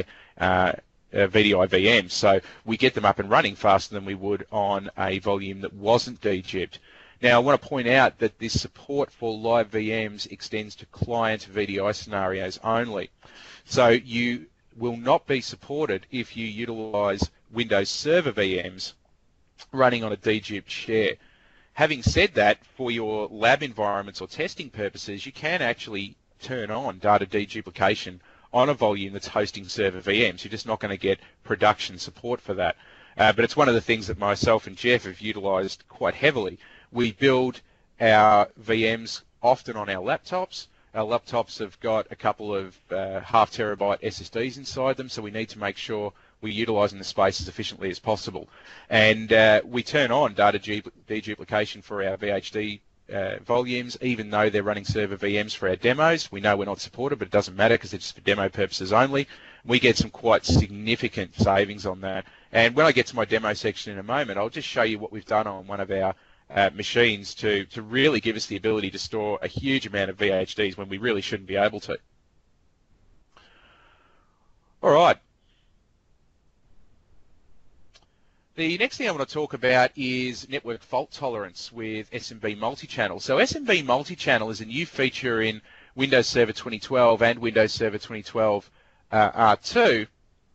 VMs. So we get them up and running faster than we would on a volume that wasn't deduped. Now, I want to point out that this support for live VMs extends to client VDI scenarios only. So you will not be supported if you utilize Windows Server VMs running on a deduped share. Having said that, for your lab environments or testing purposes, you can actually turn on data deduplication on a volume that's hosting server VMs. You're just not going to get production support for that. But it's one of the things that myself and Jeff have utilized quite heavily. We build our VMs often on our laptops. Our laptops have got a couple of half terabyte SSDs inside them, so we need to make sure we're utilising the space as efficiently as possible. And we turn on data deduplication for our VHD volumes, even though they're running server VMs for our demos. We know we're not supported, but it doesn't matter because it's for demo purposes only. We get some quite significant savings on that. And when I get to my demo section in a moment, I'll just show you what we've done on one of our machines to really give us the ability to store a huge amount of VHDs when we really shouldn't be able to. All right. The next thing I want to talk about is network fault tolerance with SMB multi-channel. So SMB multi-channel is a new feature in Windows Server 2012 and Windows Server 2012 R2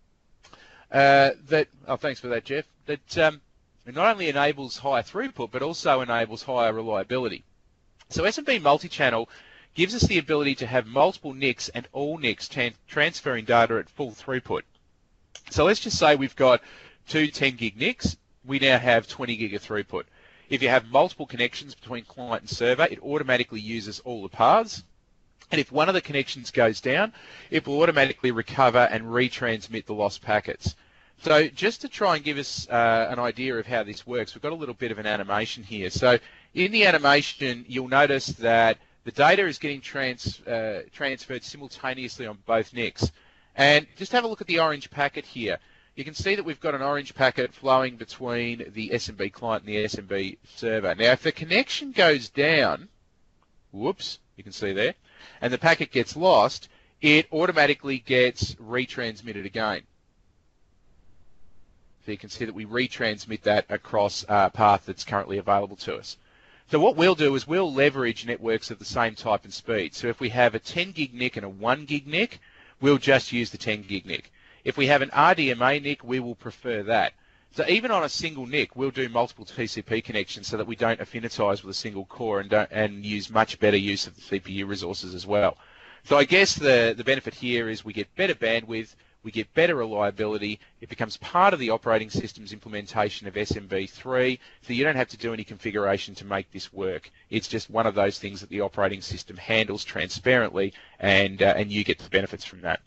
thanks for that, Jeff, that it not only enables higher throughput, but also enables higher reliability. So SMB multi-channel gives us the ability to have multiple NICs and all NICs transferring data at full throughput. So let's just say we've got two 10 gig NICs, we now have 20 gig of throughput. If you have multiple connections between client and server, it automatically uses all the paths. And if one of the connections goes down, it will automatically recover and retransmit the lost packets. So just to try and give us an idea of how this works, we've got a little bit of an animation here. So in the animation, you'll notice that the data is getting transferred simultaneously on both NICs. And just have a look at the orange packet here. You can see that we've got an orange packet flowing between the SMB client and the SMB server. Now, if the connection goes down, whoops, you can see there, and the packet gets lost, it automatically gets retransmitted again. So you can see that we retransmit that across a path that's currently available to us. So what we'll do is we'll leverage networks of the same type and speed. So if we have a 10 gig NIC and a 1 gig NIC, we'll just use the 10 gig NIC. If we have an RDMA NIC, we will prefer that. So even on a single NIC, we'll do multiple TCP connections so that we don't affinitize with a single core and use much better use of the CPU resources as well. So I guess the benefit here is we get better bandwidth, we get better reliability, it becomes part of the operating system's implementation of SMB3, so you don't have to do any configuration to make this work. It's just one of those things that the operating system handles transparently, and you get the benefits from that.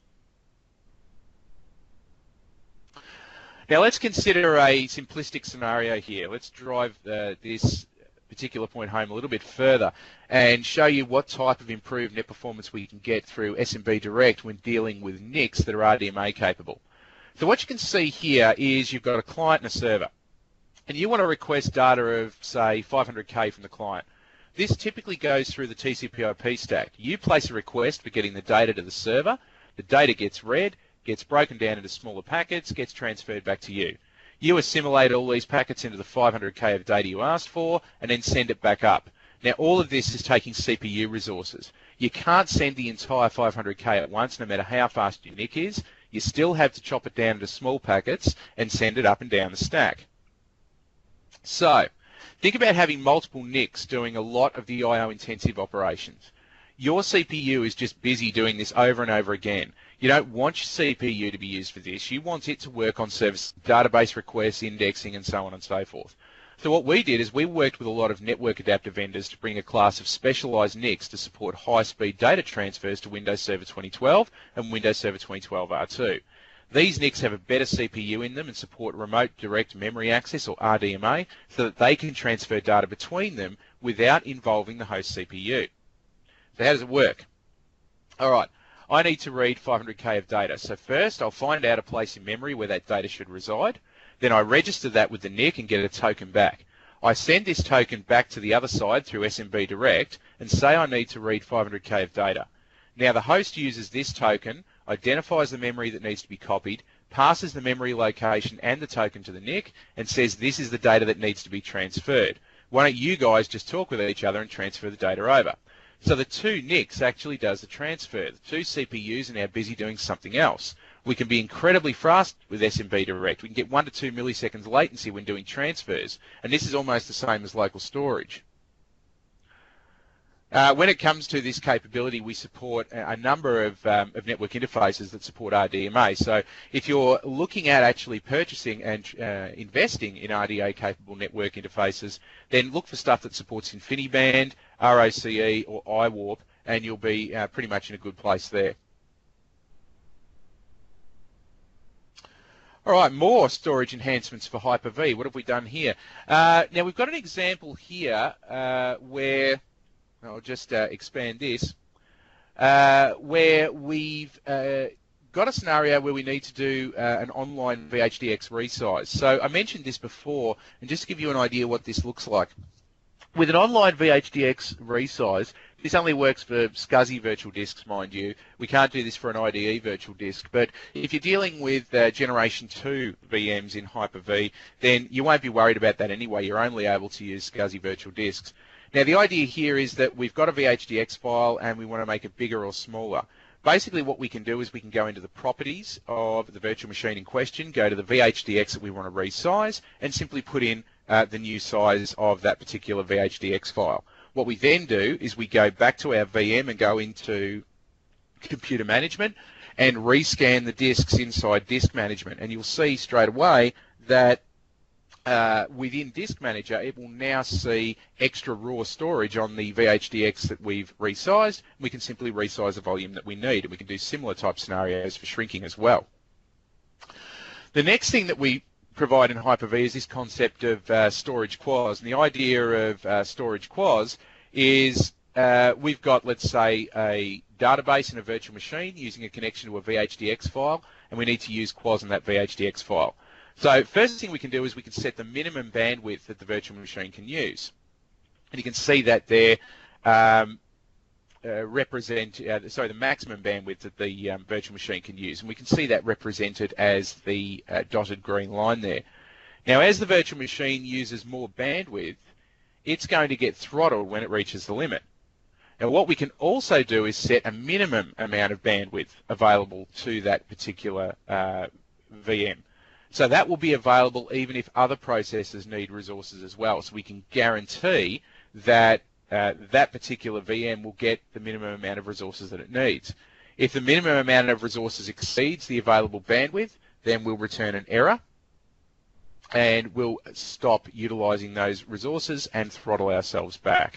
Now let's consider a simplistic scenario here. Let's drive this particular point home a little bit further and show you what type of improved net performance we can get through SMB Direct when dealing with NICs that are RDMA capable. So what you can see here is you've got a client and a server, and you want to request data of, say, 500K from the client. This typically goes through the TCP/IP stack. You place a request for getting the data to the server, the data gets read, gets broken down into smaller packets, gets transferred back to you. You assimilate all these packets into the 500K of data you asked for, and then send it back up. Now, all of this is taking CPU resources. You can't send the entire 500K at once, no matter how fast your NIC is. You still have to chop it down into small packets and send it up and down the stack. So, think about having multiple NICs doing a lot of the I/O intensive operations. Your CPU is just busy doing this over and over again. You don't want your CPU to be used for this. You want it to work on service, database requests, indexing, and so on and so forth. So what we did is we worked with a lot of network adapter vendors to bring a class of specialized NICs to support high-speed data transfers to Windows Server 2012 and Windows Server 2012 R2. These NICs have a better CPU in them and support remote direct memory access, or RDMA, so that they can transfer data between them without involving the host CPU. So how does it work? All right. I need to read 500K of data. So first, I'll find out a place in memory where that data should reside. Then I register that with the NIC and get a token back. I send this token back to the other side through SMB Direct and say I need to read 500K of data. Now the host uses this token, identifies the memory that needs to be copied, passes the memory location and the token to the NIC, and says this is the data that needs to be transferred. Why don't you guys just talk with each other and transfer the data over? So the two NICs actually does the transfer. The two CPUs are now busy doing something else. We can be incredibly fast with SMB Direct. We can get 1 to 2 milliseconds latency when doing transfers, and this is almost the same as local storage. When it comes to this capability, we support a number of network interfaces that support RDMA. So if you're looking at actually purchasing and investing in RDA-capable network interfaces, then look for stuff that supports InfiniBand, ROCE, or iWarp, and you'll be pretty much in a good place there. All right, more storage enhancements for Hyper-V. What have we done here? Now, we've got an example here where, I'll just expand this, where we've got a scenario where we need to do an online VHDX resize. So I mentioned this before, and just to give you an idea what this looks like. With an online VHDX resize, this only works for SCSI virtual disks, mind you. We can't do this for an IDE virtual disk, but if you're dealing with Generation 2 VMs in Hyper-V, then you won't be worried about that anyway. You're only able to use SCSI virtual disks. Now, the idea here is that we've got a VHDX file and we want to make it bigger or smaller. Basically, what we can do is we can go into the properties of the virtual machine in question, go to the VHDX that we want to resize, and simply put in the new size of that particular VHDX file. What we then do is we go back to our VM and go into computer management and rescan the disks inside disk management. And you'll see straight away that within Disk Manager, it will now see extra raw storage on the VHDX that we've resized. We can simply resize the volume that we need, and we can do similar type scenarios for shrinking as well. The next thing that we provide in Hyper-V is this concept of storage quaz. And the idea of storage quaz is we've got, let's say, a database in a virtual machine using a connection to a VHDX file, and we need to use quaz in that VHDX file. So first thing we can do is we can set the minimum bandwidth that the virtual machine can use. And you can see that there the maximum bandwidth that the virtual machine can use. And we can see that represented as the dotted green line there. Now, as the virtual machine uses more bandwidth, it's going to get throttled when it reaches the limit. Now, what we can also do is set a minimum amount of bandwidth available to that particular VM. So that will be available even if other processors need resources as well. So we can guarantee that that particular VM will get the minimum amount of resources that it needs. If the minimum amount of resources exceeds the available bandwidth, then we'll return an error and we'll stop utilizing those resources and throttle ourselves back.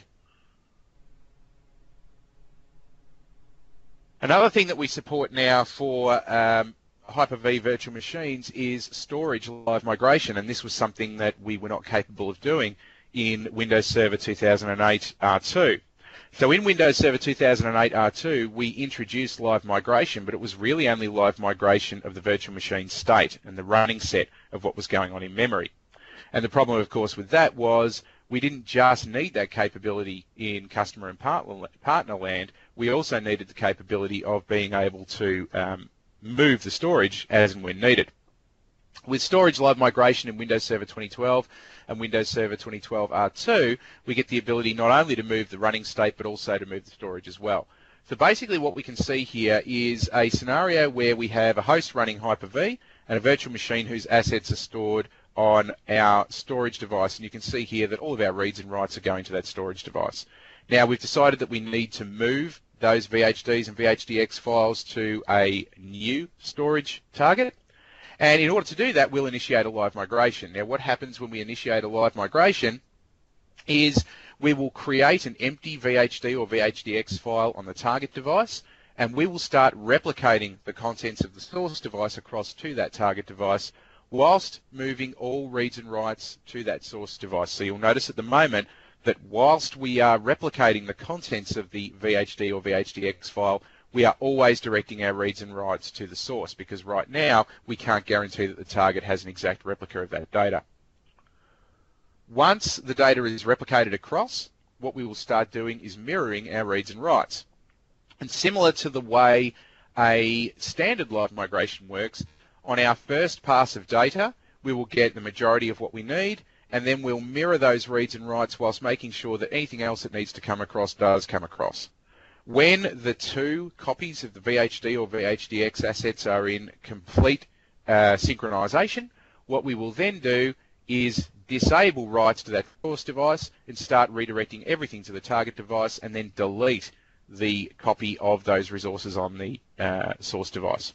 Another thing that we support now for Hyper-V virtual machines is storage live migration, and this was something that we were not capable of doing in Windows Server 2008 R2. So in Windows Server 2008 R2, we introduced live migration, but it was really only live migration of the virtual machine state and the running set of what was going on in memory. And the problem, of course, with that was we didn't just need that capability in customer and partner land, we also needed the capability of being able to move the storage as and when needed. With storage live migration in Windows Server 2012 and Windows Server 2012 R2, we get the ability not only to move the running state, but also to move the storage as well. So basically what we can see here is a scenario where we have a host running Hyper-V and a virtual machine whose assets are stored on our storage device. And you can see here that all of our reads and writes are going to that storage device. Now we've decided that we need to move those VHDs and VHDX files to a new storage target. And in order to do that, we'll initiate a live migration. Now, what happens when we initiate a live migration is we will create an empty VHD or VHDX file on the target device, and we will start replicating the contents of the source device across to that target device whilst moving all reads and writes to that source device. So you'll notice at the moment that whilst we are replicating the contents of the VHD or VHDX file, we are always directing our reads and writes to the source, because right now we can't guarantee that the target has an exact replica of that data. Once the data is replicated across, what we will start doing is mirroring our reads and writes. And similar to the way a standard live migration works, on our first pass of data, we will get the majority of what we need, and then we'll mirror those reads and writes whilst making sure that anything else that needs to come across does come across. When the two copies of the VHD or VHDX assets are in complete synchronization, what we will then do is disable writes to that source device and start redirecting everything to the target device, and then delete the copy of those resources on the source device.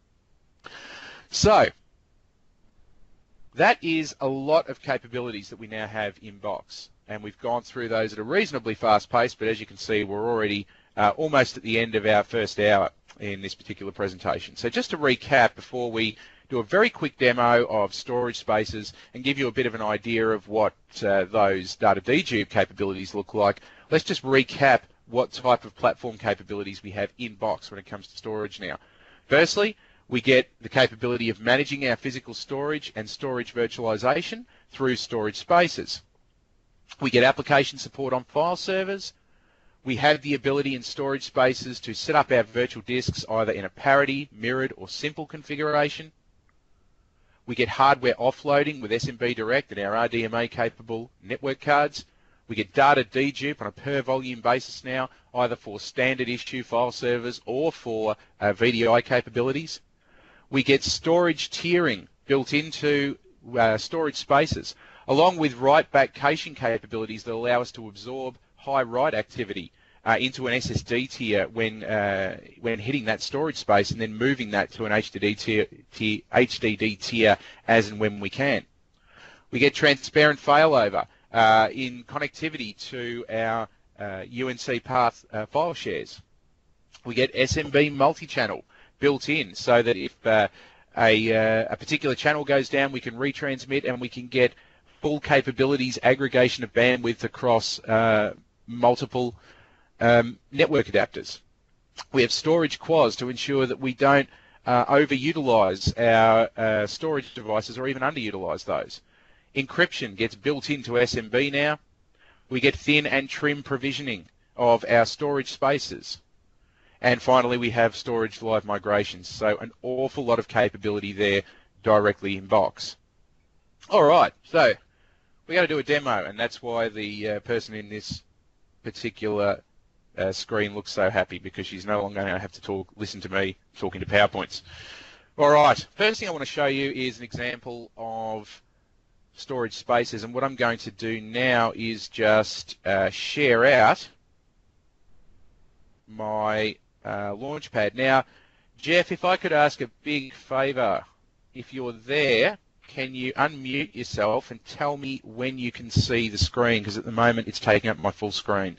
So that is a lot of capabilities that we now have in box, and we've gone through those at a reasonably fast pace, but as you can see, we're already almost at the end of our first hour in this particular presentation. So just to recap before we do a very quick demo of storage spaces and give you a bit of an idea of what those data dedupe capabilities look like, let's just recap what type of platform capabilities we have in box when it comes to storage now. Firstly, we get the capability of managing our physical storage and storage virtualization through storage spaces. We get application support on file servers. We have the ability in storage spaces to set up our virtual disks either in a parity, mirrored, or simple configuration. We get hardware offloading with SMB Direct and our RDMA capable network cards. We get data dedupe on a per volume basis now, either for standard issue file servers or for VDI capabilities. We get storage tiering built into storage spaces, along with write-back caching capabilities that allow us to absorb high write activity into an SSD tier when hitting that storage space and then moving that to an HDD tier as and when we can. We get transparent failover in connectivity to our UNC path file shares. We get SMB multi-channel built in so that if a particular channel goes down, we can retransmit and we can get full capabilities aggregation of bandwidth across multiple network adapters. We have storage quas to ensure that we don't overutilize our storage devices or even underutilize those. Encryption gets built into SMB now. We get thin and trim provisioning of our storage spaces. And finally, we have storage live migrations. So an awful lot of capability there directly in box. All right, so we're going to do a demo, and that's why the person in this particular screen looks so happy, because she's no longer going to have to listen to me talking to PowerPoints. All right, first thing I want to show you is an example of storage spaces, and what I'm going to do now is just share out my Launchpad. Now, Jeff, if I could ask a big favour, if you're there, can you unmute yourself and tell me when you can see the screen, because at the moment it's taking up my full screen.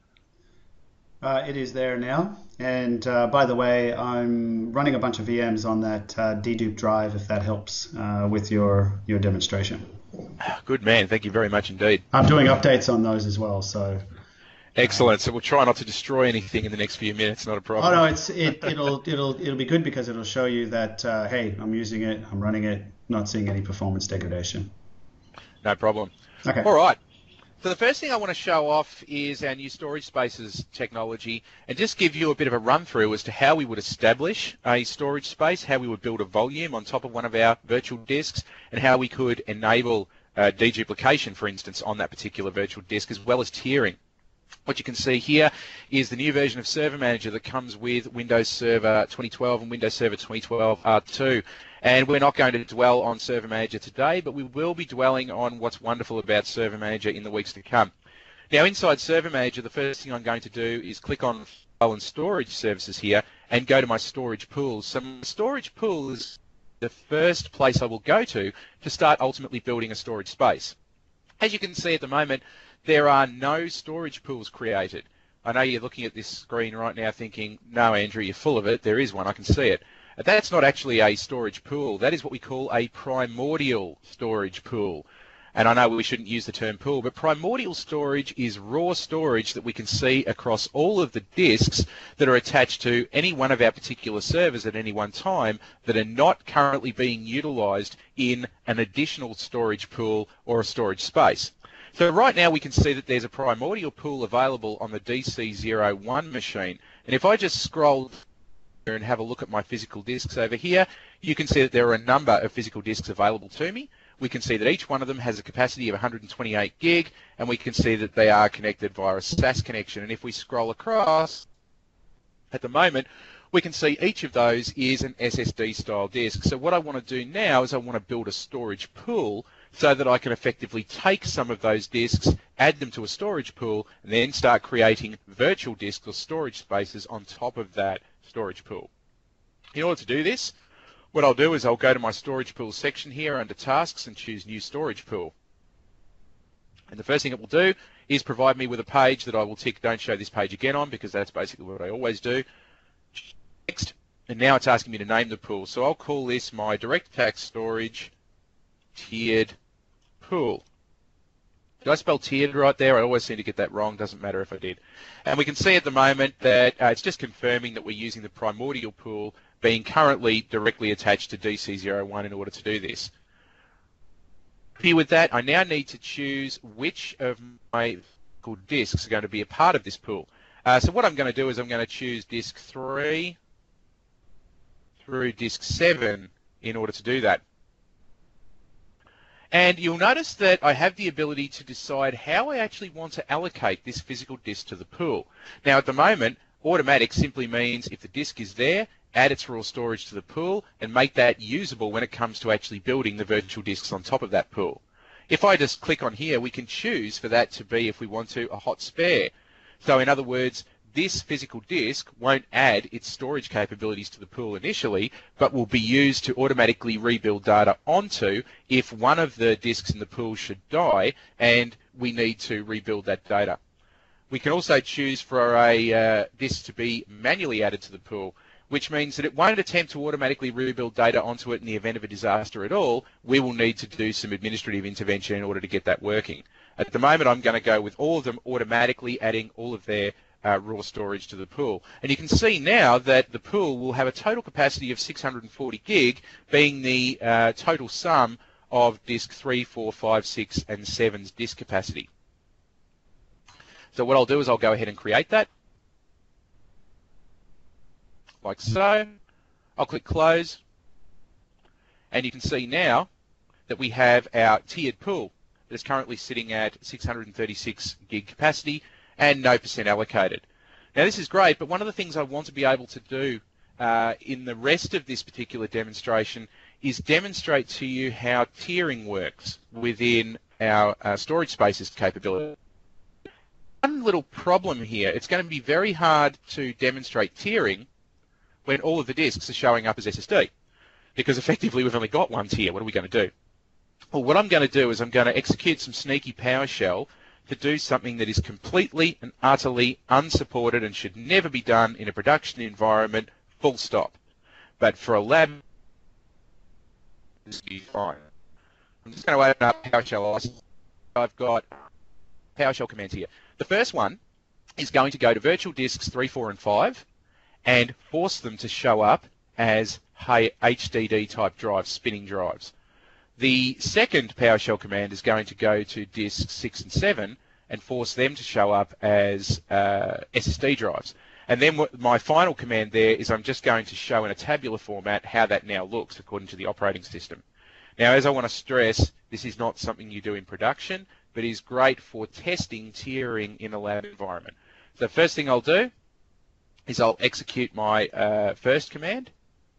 It is there now, and by the way, I'm running a bunch of VMs on that dedupe drive, if that helps with your demonstration. Good man, thank you very much indeed. I'm doing updates on those as well, so. Excellent. So we'll try not to destroy anything in the next few minutes. Not a problem. Oh no, it'll be good because it'll show you that hey, I'm using it, I'm running it, not seeing any performance degradation. No problem. Okay. All right. So the first thing I want to show off is our new storage spaces technology, and just give you a bit of a run through as to how we would establish a storage space, how we would build a volume on top of one of our virtual disks, and how we could enable deduplication, for instance, on that particular virtual disk, as well as tiering. What you can see here is the new version of Server Manager that comes with Windows Server 2012 and Windows Server 2012 R2. And we're not going to dwell on Server Manager today, but we will be dwelling on what's wonderful about Server Manager in the weeks to come. Now, inside Server Manager, the first thing I'm going to do is click on File and Storage Services here and go to my storage pools. So my storage pool is the first place I will go to start ultimately building a storage space. As you can see at the moment, there are no storage pools created. I know you're looking at this screen right now thinking, no, Andrew, you're full of it. There is one. I can see it. That's not actually a storage pool. That is what we call a primordial storage pool. And I know we shouldn't use the term pool, but primordial storage is raw storage that we can see across all of the disks that are attached to any one of our particular servers at any one time that are not currently being utilized in an additional storage pool or a storage space. So right now we can see that there's a primordial pool available on the DC01 machine. And if I just scroll and have a look at my physical disks over here, you can see that there are a number of physical disks available to me. We can see that each one of them has a capacity of 128 gig, and we can see that they are connected via a SAS connection. And if we scroll across, at the moment, we can see each of those is an SSD style disk. So what I want to do now is I want to build a storage pool so that I can effectively take some of those disks, add them to a storage pool, and then start creating virtual disks or storage spaces on top of that storage pool. In order to do this, what I'll do is I'll go to my storage pool section here under tasks and choose new storage pool. And the first thing it will do is provide me with a page that I will tick don't show this page again on, because that's basically what I always do. Next, and now it's asking me to name the pool. So I'll call this my direct tax storage tiered pool. Did I spell tiered right there? I always seem to get that wrong. Doesn't matter if I did. And we can see at the moment that it's just confirming that we're using the primordial pool being currently directly attached to DC01 in order to do this. Here with that, I now need to choose which of my disks are going to be a part of this pool. So what I'm going to do is I'm going to choose disk 3 through disk 7 in order to do that. And you'll notice that I have the ability to decide how I actually want to allocate this physical disk to the pool. Now, at the moment, automatic simply means if the disk is there, add its raw storage to the pool and make that usable when it comes to actually building the virtual disks on top of that pool. If I just click on here, we can choose for that to be, if we want to, a hot spare. So in other words, this physical disk won't add its storage capabilities to the pool initially, but will be used to automatically rebuild data onto if one of the disks in the pool should die and we need to rebuild that data. We can also choose for a disk to be manually added to the pool, which means that it won't attempt to automatically rebuild data onto it in the event of a disaster at all. We will need to do some administrative intervention in order to get that working. At the moment, I'm going to go with all of them automatically adding all of their raw storage to the pool. And you can see now that the pool will have a total capacity of 640 gig, being the total sum of disk 3, 4, 5, 6, and 7's disk capacity. So what I'll do is I'll go ahead and create that, like so. I'll click close, and you can see now that we have our tiered pool that is currently sitting at 636 gig capacity and no percent allocated. Now this is great, but one of the things I want to be able to do in the rest of this particular demonstration is demonstrate to you how tiering works within our storage spaces capability. One little problem here, it's going to be very hard to demonstrate tiering when all of the disks are showing up as SSD, because effectively we've only got one tier. What are we going to do? Well, what I'm going to do is I'm going to execute some sneaky PowerShell to do something that is completely and utterly unsupported and should never be done in a production environment, full stop. But for a lab, this will be fine. I'm just going to open up PowerShell. I've got PowerShell commands here. The first one is going to go to virtual disks 3, 4, and 5 and force them to show up as HDD type drives, spinning drives. The second PowerShell command is going to go to disks 6 and 7 and force them to show up as SSD drives. And then my final command there is I'm just going to show in a tabular format how that now looks according to the operating system. Now, as I want to stress, this is not something you do in production, but is great for testing tiering in a lab environment. So the first thing I'll do is I'll execute my first command,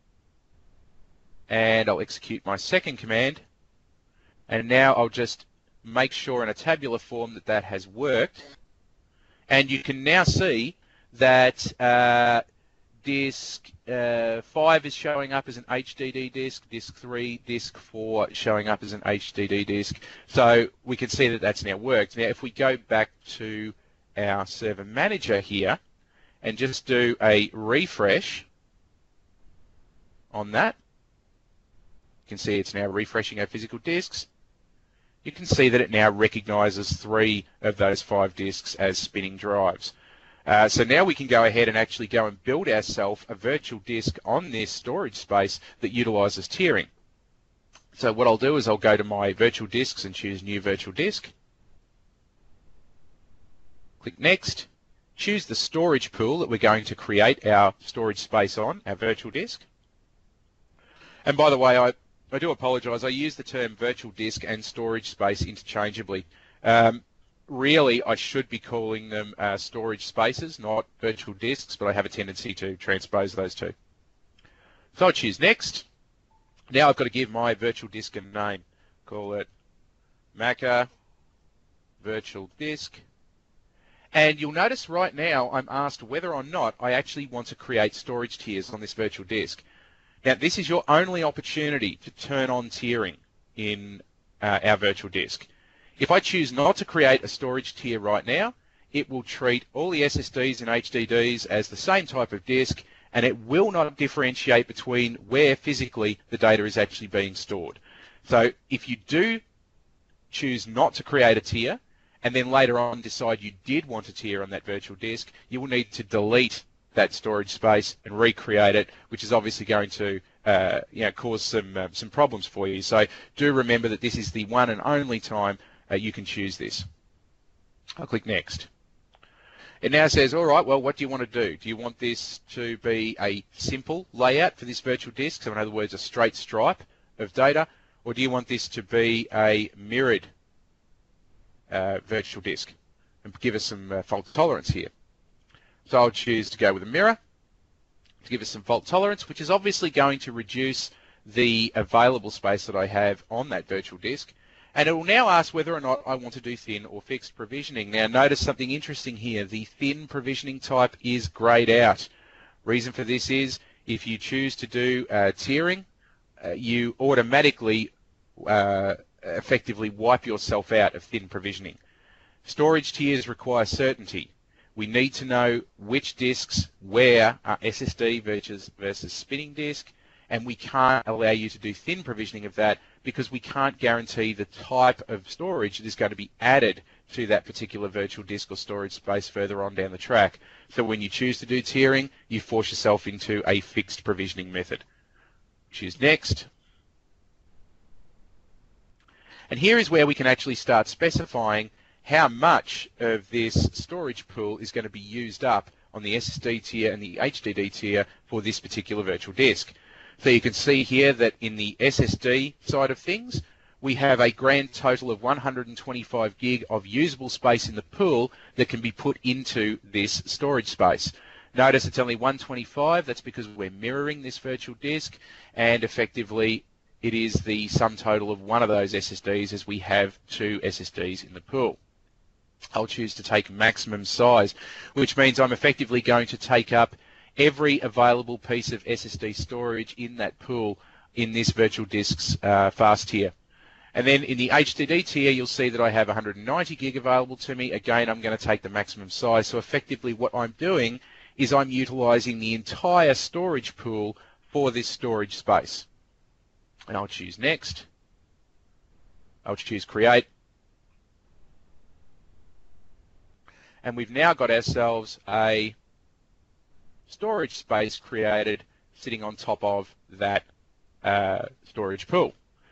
and I'll execute my second command, and now I'll just make sure in a tabular form that that has worked. And you can now see that disk 5 is showing up as an HDD disk, disk 3, disk 4 showing up as an HDD disk. So we can see that that's now worked. Now if we go back to our server manager here and just do a refresh on that, you can see it's now refreshing our physical disks. You can see that it now recognizes 3 of those 5 disks as spinning drives. So now we can go ahead and actually go and build ourselves a virtual disk on this storage space that utilizes tiering. So what I'll do is I'll go to my virtual disks and choose new virtual disk. Click next. Choose the storage pool that we're going to create our storage space on, our virtual disk. And by the way, I do apologize. I use the term virtual disk and storage space interchangeably. Really, I should be calling them storage spaces, not virtual disks, but I have a tendency to transpose those two. So I'll choose next. Now I've got to give my virtual disk a name. Call it Maca virtual disk. And you'll notice right now I'm asked whether or not I actually want to create storage tiers on this virtual disk. Now, this is your only opportunity to turn on tiering in our virtual disk. If I choose not to create a storage tier right now, it will treat all the SSDs and HDDs as the same type of disk, and it will not differentiate between where physically the data is actually being stored. So if you do choose not to create a tier, and then later on decide you did want a tier on that virtual disk, you will need to delete that storage space and recreate it, which is obviously going to cause some problems for you. So do remember that this is the one and only time you can choose this. I'll click Next. It now says, all right, well, what do you want to do? Do you want this to be a simple layout for this virtual disk, so in other words, a straight stripe of data, or do you want this to be a mirrored virtual disk? And give us some fault tolerance here. So I'll choose to go with a mirror to give us some fault tolerance, which is obviously going to reduce the available space that I have on that virtual disk. And it will now ask whether or not I want to do thin or fixed provisioning. Now notice something interesting here. The thin provisioning type is grayed out. Reason for this is if you choose to do tiering, you automatically effectively wipe yourself out of thin provisioning. Storage tiers require certainty. We need to know which disks where are SSD versus spinning disk, and we can't allow you to do thin provisioning of that because we can't guarantee the type of storage that is going to be added to that particular virtual disk or storage space further on down the track. So when you choose to do tiering, you force yourself into a fixed provisioning method. Choose Next. And here is where we can actually start specifying how much of this storage pool is going to be used up on the SSD tier and the HDD tier for this particular virtual disk. So you can see here that in the SSD side of things, we have a grand total of 125 gig of usable space in the pool that can be put into this storage space. Notice it's only 125, that's because we're mirroring this virtual disk, and effectively it is the sum total of one of those SSDs, as we have two SSDs in the pool. I'll choose to take maximum size, which means I'm effectively going to take up every available piece of SSD storage in that pool in this virtual disk's fast tier. And then in the HDD tier, you'll see that I have 190 gig available to me. Again, I'm going to take the maximum size. So effectively what I'm doing is I'm utilizing the entire storage pool for this storage space. And I'll choose Next. I'll choose Create. And we've now got ourselves a storage space created sitting on top of that storage pool.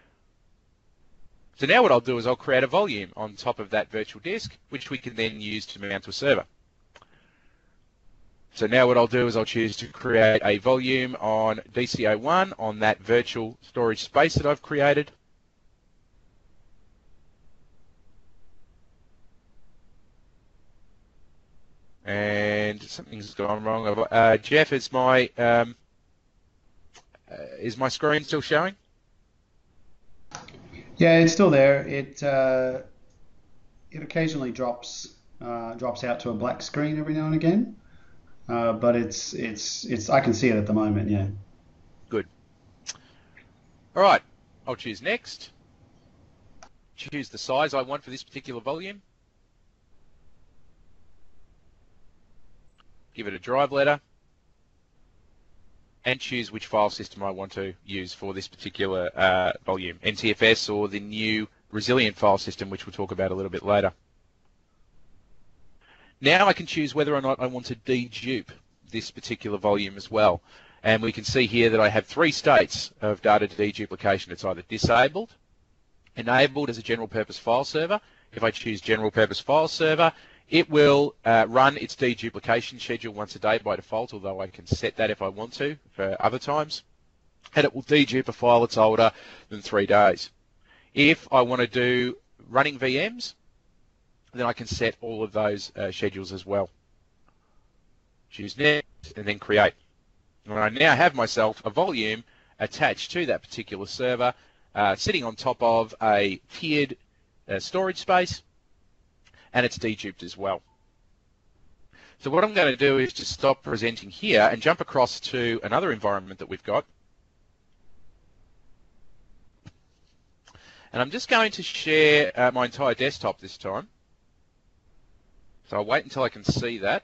So now what I'll do is I'll create a volume on top of that virtual disk, which we can then use to mount to a server. So now what I'll do is I'll choose to create a volume on DC01 on that virtual storage space that I've created. And something's gone wrong. Jeff, is my screen still showing? Yeah, it's still there. It occasionally drops out to a black screen every now and again, but it's I can see it at the moment. Yeah. Good. All right, I'll choose Next. Choose the size I want for this particular volume. Give it a drive letter, and choose which file system I want to use for this particular volume, NTFS or the new resilient file system, which we'll talk about a little bit later. Now I can choose whether or not I want to dedupe this particular volume as well. And we can see here that I have three states of data deduplication. It's either disabled, enabled as a general purpose file server. If I choose general purpose file server, it will run its deduplication schedule once a day by default, although I can set that if I want to for other times. And it will dedupe a file that's older than 3 days. If I want to do running VMs, then I can set all of those schedules as well. Choose Next and then Create. And I now have myself a volume attached to that particular server, sitting on top of a tiered storage space, and it's deduped as well. So what I'm going to do is just stop presenting here and jump across to another environment that we've got. And I'm just going to share my entire desktop this time. So I'll wait until I can see that.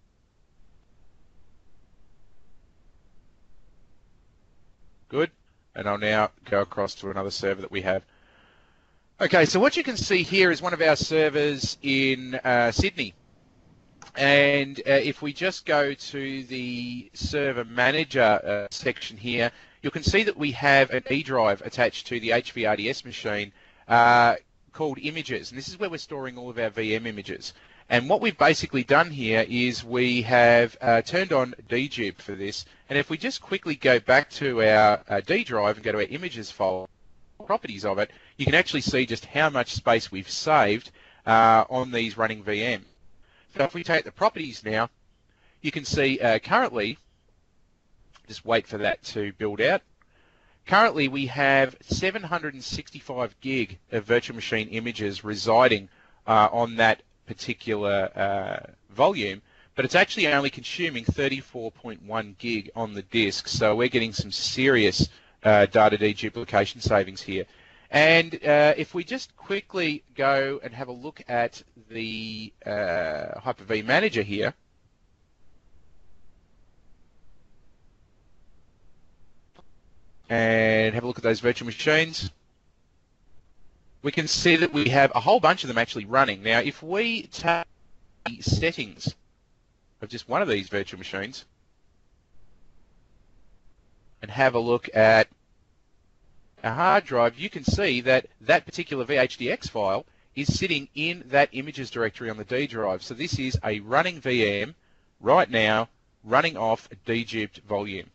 Good. And I'll now go across to another server that we have. Okay, so what you can see here is one of our servers in Sydney. And if we just go to the server manager section here, you can see that we have an E drive attached to the HVRDS machine called images. And this is where we're storing all of our VM images. And what we've basically done here is we have turned on DGIB for this. And if we just quickly go back to our D drive and go to our images file, properties of it, you can actually see just how much space we've saved on these running VMs. So if we take the properties now, you can see currently, just wait for that to build out. Currently we have 765 gig of virtual machine images residing on that particular volume, but it's actually only consuming 34.1 gig on the disk, so we're getting some serious data deduplication savings here. And if we just quickly go and have a look at the Hyper-V Manager here, and have a look at those virtual machines, we can see that we have a whole bunch of them actually running. Now, if we take the settings of just one of these virtual machines and have a look at a hard drive, you can see that that particular VHDX file is sitting in that images directory on the D drive. So this is a running VM right now, running off a DGIBed volume.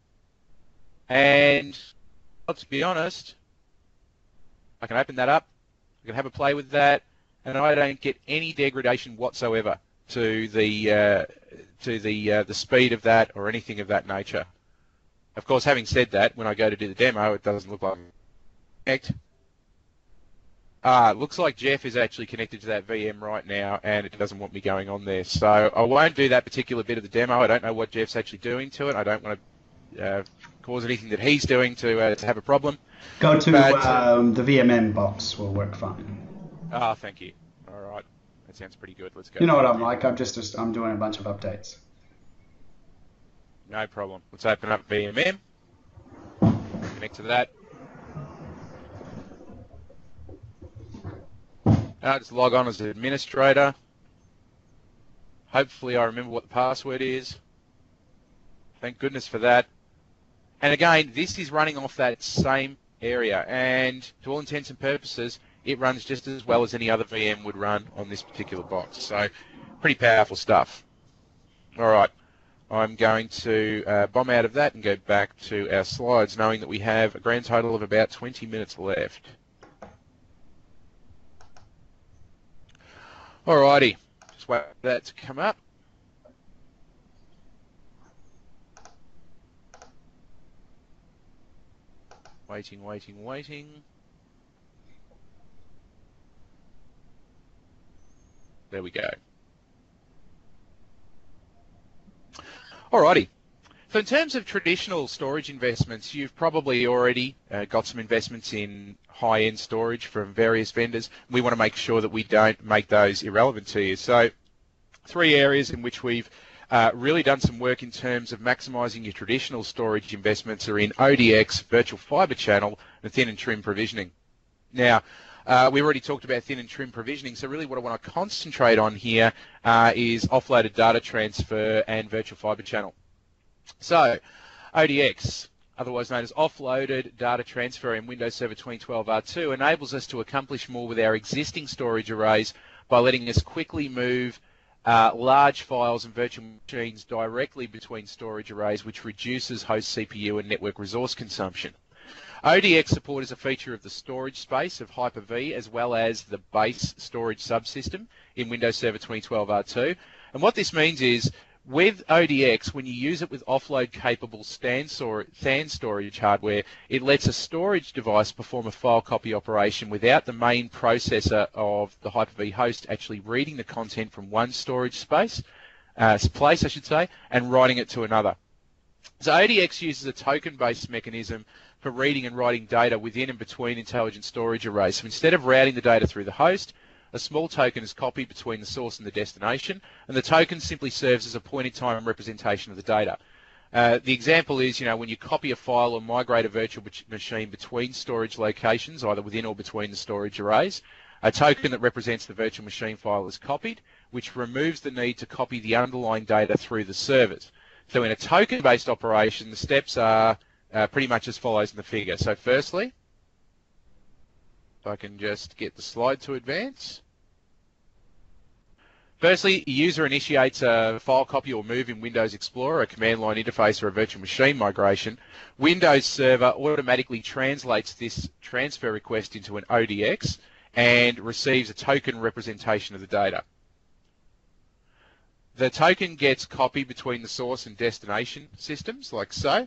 And to be honest, I can open that up, I can have a play with that, and I don't get any degradation whatsoever to the speed of that or anything of that nature. Of course, having said that, when I go to do the demo, it doesn't look like connect. Looks like Jeff is actually connected to that VM right now, and it doesn't want me going on there. So I won't do that particular bit of the demo. I don't know what Jeff's actually doing to it. I don't want to cause anything that he's doing to have a problem. Go to the VMM box will work fine. Ah, thank you. All right, that sounds pretty good. Let's go. You know what I'm like? I'm doing a bunch of updates. No problem. Let's open up VMM. Connect to that. I'll just log on as an administrator. Hopefully I remember what the password is. Thank goodness for that. And again, this is running off that same area, and to all intents and purposes, it runs just as well as any other VM would run on this particular box. So, pretty powerful stuff. All right, I'm going to bomb out of that and go back to our slides, knowing that we have a grand total of about 20 minutes left. Alrighty, just wait for that to come up. Waiting, waiting, waiting. There we go. Alrighty. So in terms of traditional storage investments, you've probably already got some investments in high-end storage from various vendors. We want to make sure that we don't make those irrelevant to you. So 3 areas in which we've really done some work in terms of maximising your traditional storage investments are in ODX, virtual fibre channel, and thin and trim provisioning. Now, we've already talked about thin and trim provisioning, so really what I want to concentrate on here is offloaded data transfer and virtual fibre channel. So, ODX, otherwise known as offloaded data transfer in Windows Server 2012 R2, enables us to accomplish more with our existing storage arrays by letting us quickly move large files and virtual machines directly between storage arrays, which reduces host CPU and network resource consumption. ODX support is a feature of the storage space of Hyper-V as well as the base storage subsystem in Windows Server 2012 R2. And what this means is, with ODX, when you use it with offload-capable SAN storage hardware, it lets a storage device perform a file copy operation without the main processor of the Hyper-V host actually reading the content from one storage place, and writing it to another. So ODX uses a token-based mechanism for reading and writing data within and between intelligent storage arrays. So instead of routing the data through the host, a small token is copied between the source and the destination, and the token simply serves as a point-in-time representation of the data. The example is, when you copy a file or migrate a virtual machine between storage locations, either within or between the storage arrays, a token that represents the virtual machine file is copied, which removes the need to copy the underlying data through the servers. So in a token-based operation, the steps are pretty much as follows in the figure. So firstly, if I can just get the slide to advance. Firstly, a user initiates a file copy or move in Windows Explorer, a command line interface, or a virtual machine migration. Windows Server automatically translates this transfer request into an ODX and receives a token representation of the data. The token gets copied between the source and destination systems, like so,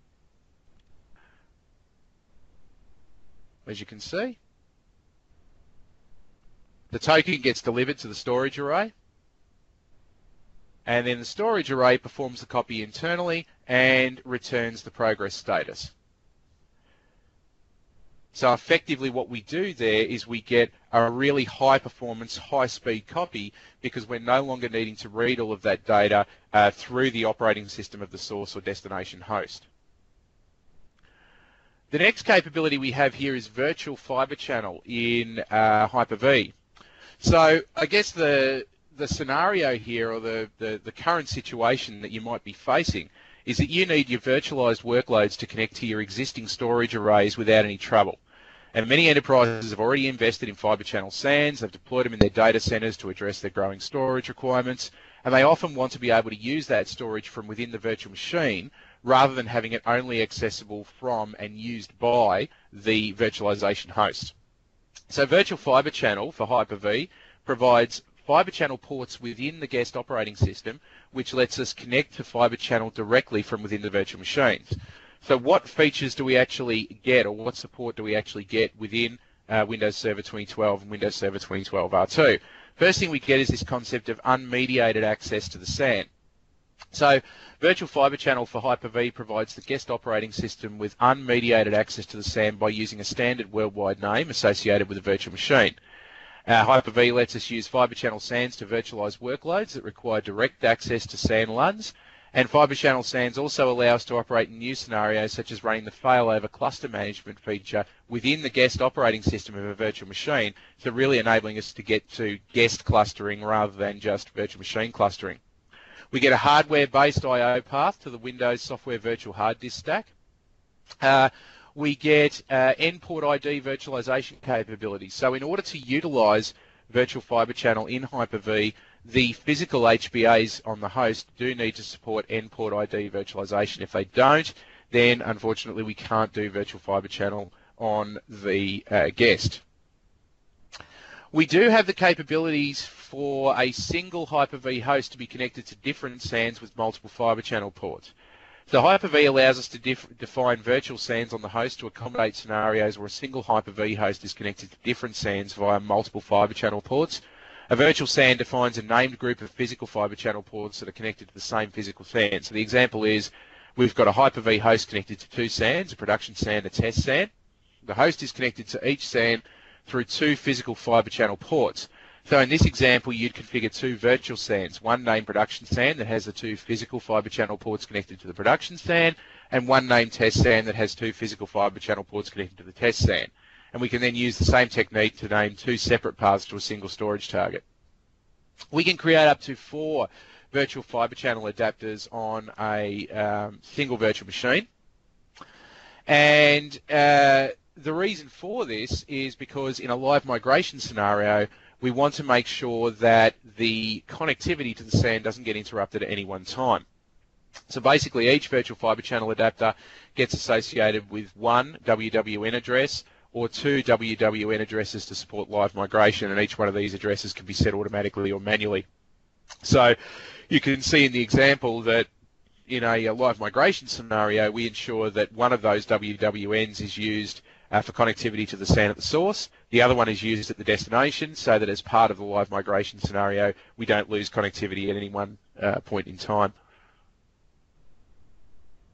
as you can see. The token gets delivered to the storage array, and then the storage array performs the copy internally and returns the progress status. So effectively what we do there is we get a really high performance, high speed copy because we're no longer needing to read all of that data through the operating system of the source or destination host. The next capability we have here is virtual fiber channel in Hyper-V. So I guess the scenario here, or the current situation that you might be facing, is that you need your virtualized workloads to connect to your existing storage arrays without any trouble. And many enterprises have already invested in fiber channel SANs, they've deployed them in their data centers to address their growing storage requirements, and they often want to be able to use that storage from within the virtual machine rather than having it only accessible from and used by the virtualization host. So Virtual Fiber Channel for Hyper-V provides fiber channel ports within the guest operating system, which lets us connect to fiber channel directly from within the virtual machines. So what features do we actually get, or what support do we actually get within Windows Server 2012 and Windows Server 2012 R2? First thing we get is this concept of unmediated access to the SAN. So Virtual Fiber Channel for Hyper-V provides the guest operating system with unmediated access to the SAN by using a standard worldwide name associated with a virtual machine. Hyper-V lets us use fiber channel SANs to virtualize workloads that require direct access to SAN LUNs, and fiber channel SANs also allow us to operate in new scenarios such as running the failover cluster management feature within the guest operating system of a virtual machine, so really enabling us to get to guest clustering rather than just virtual machine clustering. We get a hardware-based I/O path to the Windows Software Virtual Hard Disk Stack. We get endport ID virtualization capabilities. So in order to utilize Virtual Fiber Channel in Hyper-V, the physical HBAs on the host do need to support endport ID virtualization. If they don't, then unfortunately we can't do Virtual Fiber Channel on the guest. We do have the capabilities for a single Hyper-V host to be connected to different SANs with multiple fiber channel ports. So Hyper-V allows us to define virtual SANs on the host to accommodate scenarios where a single Hyper-V host is connected to different SANs via multiple fiber channel ports. A virtual SAN defines a named group of physical fiber channel ports that are connected to the same physical SAN. So the example is we've got a Hyper-V host connected to two SANs, a production SAN, a test SAN. The host is connected to each SAN through two physical fiber channel ports. So in this example, you'd configure two virtual SANs, one named production SAN that has the two physical fiber channel ports connected to the production SAN, and one named test SAN that has two physical fiber channel ports connected to the test SAN. And we can then use the same technique to name two separate paths to a single storage target. We can create up to 4 virtual fiber channel adapters on a single virtual machine. And the reason for this is because in a live migration scenario, we want to make sure that the connectivity to the SAN doesn't get interrupted at any one time. So basically, each virtual fiber channel adapter gets associated with one WWN address or 2 WWN addresses to support live migration, and each one of these addresses can be set automatically or manually. So you can see in the example that in a live migration scenario, we ensure that one of those WWNs is used for connectivity to the SAN at the source. The other one is used at the destination, so that as part of the live migration scenario, we don't lose connectivity at any one point in time.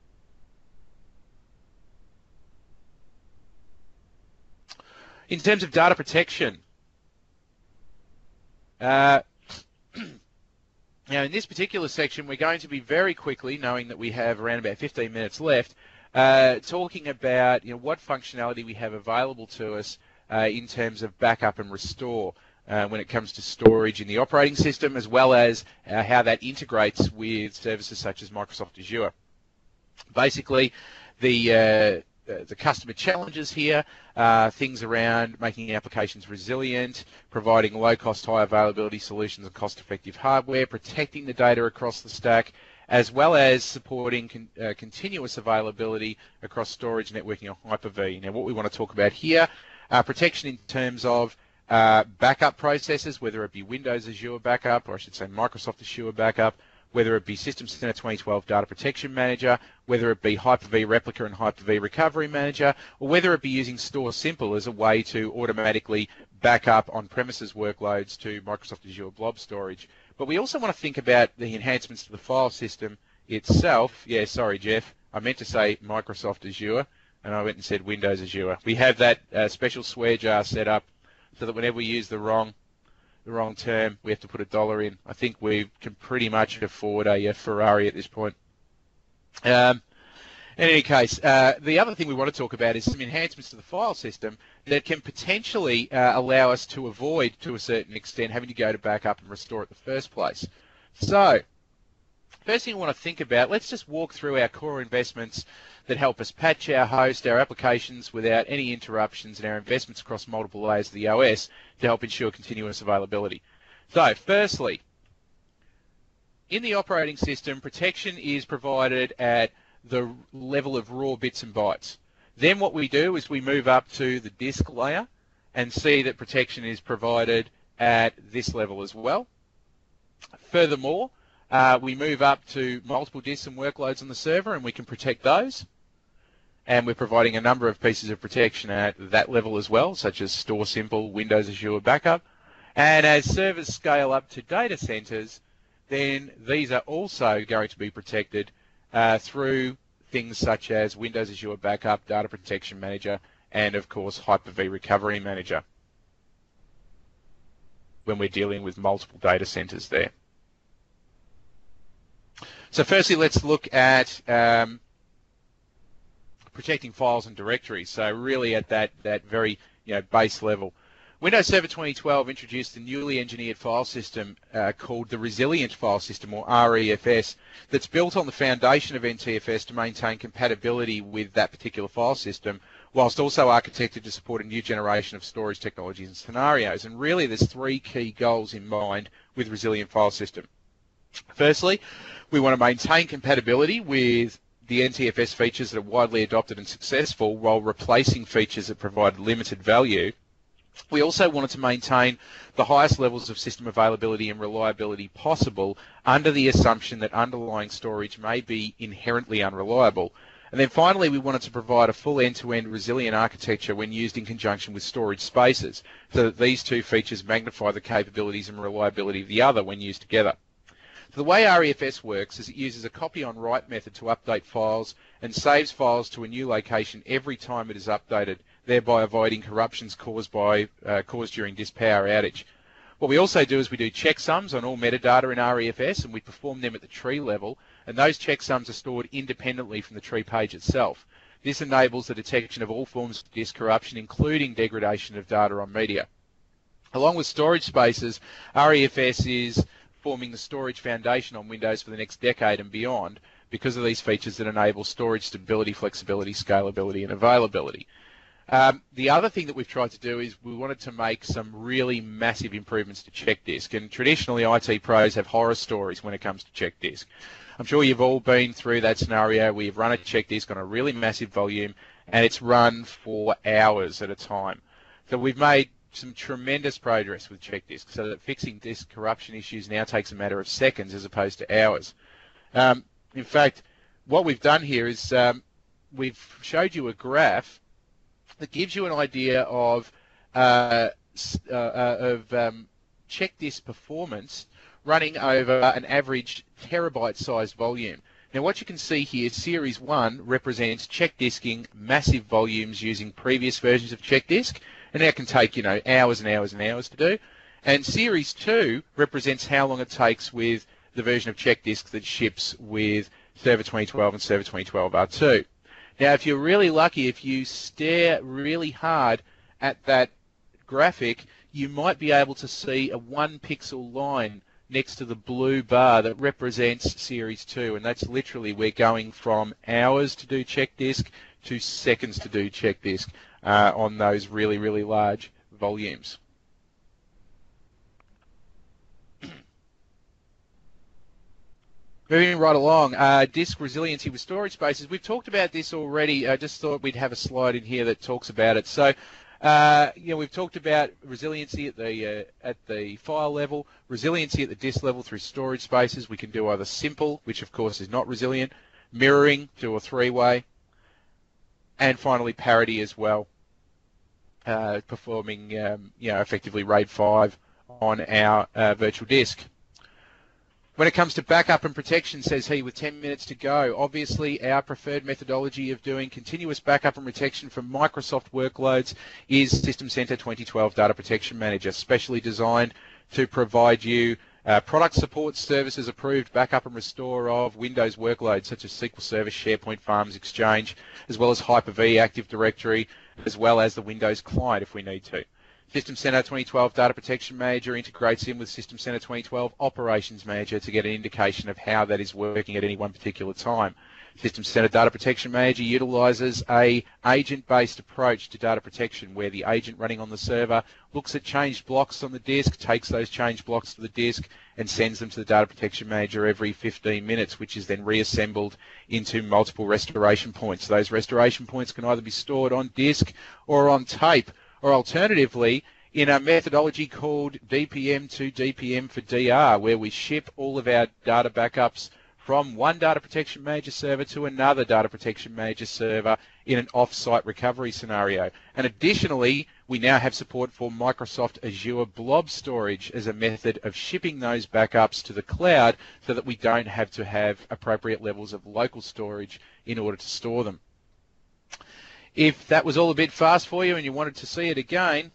In terms of data protection, now in this particular section, we're going to be very quickly, knowing that we have around about 15 minutes left, talking about what functionality we have available to us in terms of backup and restore when it comes to storage in the operating system, as well as how that integrates with services such as Microsoft Azure. Basically, the customer challenges here are things around making applications resilient, providing low-cost, high-availability solutions and cost-effective hardware, protecting the data across the stack, as well as supporting continuous availability across storage, networking, and Hyper-V. Now, what we want to talk about here, protection in terms of backup processes, whether it be Windows Azure backup, or I should say Microsoft Azure backup, whether it be System Center 2012 Data Protection Manager, whether it be Hyper-V Replica and Hyper-V Recovery Manager, or whether it be using Store Simple as a way to automatically back up on-premises workloads to Microsoft Azure Blob Storage. But we also want to think about the enhancements to the file system itself. Yeah, sorry, Jeff. I meant to say Microsoft Azure, and I went and said Windows Azure. We have that special swear jar set up so that whenever we use the wrong term, we have to put $1 in. I think we can pretty much afford a Ferrari at this point. In any case, the other thing we want to talk about is some enhancements to the file system that can potentially allow us to avoid, to a certain extent, having to go to backup and restore in the first place. So, first thing we want to think about, let's just walk through our core investments that help us patch our host, our applications without any interruptions, and our investments across multiple layers of the OS to help ensure continuous availability. So, firstly, in the operating system, protection is provided at the level of raw bits and bytes. Then what we do is we move up to the disk layer and see that protection is provided at this level as well. Furthermore, we move up to multiple disks and workloads on the server, and we can protect those. And we're providing a number of pieces of protection at that level as well, such as Store Simple, Windows Azure Backup. And as servers scale up to data centers, then these are also going to be protected through things such as Windows Azure Backup, Data Protection Manager, and of course Hyper-V Recovery Manager when we're dealing with multiple data centers there. So firstly, let's look at protecting files and directories. So really at that very base level. Windows Server 2012 introduced a newly engineered file system called the Resilient File System, or REFS, that's built on the foundation of NTFS to maintain compatibility with that particular file system, whilst also architected to support a new generation of storage technologies and scenarios. And really there's three key goals in mind with Resilient File System. Firstly, we want to maintain compatibility with the NTFS features that are widely adopted and successful while replacing features that provide limited value. We also wanted to maintain the highest levels of system availability and reliability possible under the assumption that underlying storage may be inherently unreliable. And then finally, we wanted to provide a full end-to-end resilient architecture when used in conjunction with storage spaces, so that these two features magnify the capabilities and reliability of the other when used together. So the way REFS works is it uses a copy-on-write method to update files and saves files to a new location every time it is updated, thereby avoiding corruptions caused during disk power outage. What we also do is we do checksums on all metadata in REFS, and we perform them at the tree level, and those checksums are stored independently from the tree page itself. This enables the detection of all forms of disk corruption, including degradation of data on media. Along with storage spaces, REFS is forming the storage foundation on Windows for the next decade and beyond because of these features that enable storage stability, flexibility, scalability, and availability. The other thing that we've tried to do is we wanted to make some really massive improvements to CheckDisk, and traditionally IT pros have horror stories when it comes to CheckDisk. I'm sure you've all been through that scenario where you've run a CheckDisk on a really massive volume and it's run for hours at a time. So we've made some tremendous progress with CheckDisk, so that fixing disk corruption issues now takes a matter of seconds as opposed to hours. In fact, what we've done here is we've showed you a graph that gives you an idea of CheckDisk performance running over an average terabyte-sized volume. Now, what you can see here, Series 1 represents CheckDisking massive volumes using previous versions of CheckDisk, And that can take, hours and hours and hours to do. And Series 2 represents how long it takes with the version of check disk that ships with Server 2012 and Server 2012 R2. Now, if you're really lucky, if you stare really hard at that graphic, you might be able to see a 1 pixel line next to the blue bar that represents Series 2, and that's literally we're going from hours to do check disk to seconds to do check disk on those really, really large volumes. Moving right along, disk resiliency with storage spaces. We've talked about this already. I just thought we'd have a slide in here that talks about it. So, we've talked about resiliency at the file level, resiliency at the disk level through storage spaces. We can do either simple, which of course is not resilient, mirroring, do a three-way, and finally parity as well, performing effectively RAID 5 on our virtual disk. When it comes to backup and protection, says he, with 10 minutes to go, obviously our preferred methodology of doing continuous backup and protection for Microsoft workloads is System Center 2012 Data Protection Manager, specially designed to provide you product support services approved backup and restore of Windows workloads such as SQL Server, SharePoint, Farms, Exchange, as well as Hyper-V, Active Directory, as well as the Windows client if we need to. System Center 2012 Data Protection Manager integrates in with System Center 2012 Operations Manager to get an indication of how that is working at any one particular time. System Center Data Protection Manager utilizes a agent-based approach to data protection where the agent running on the server looks at changed blocks on the disk, takes those changed blocks to the disk and sends them to the Data Protection Manager every 15 minutes, which is then reassembled into multiple restoration points. Those restoration points can either be stored on disk or on tape, or alternatively in a methodology called DPM to DPM for DR, where we ship all of our data backups from one Data Protection Manager server to another Data Protection Manager server in an off-site recovery scenario. And additionally, we now have support for Microsoft Azure Blob Storage as a method of shipping those backups to the cloud so that we don't have to have appropriate levels of local storage in order to store them. If that was all a bit fast for you and you wanted to see it again,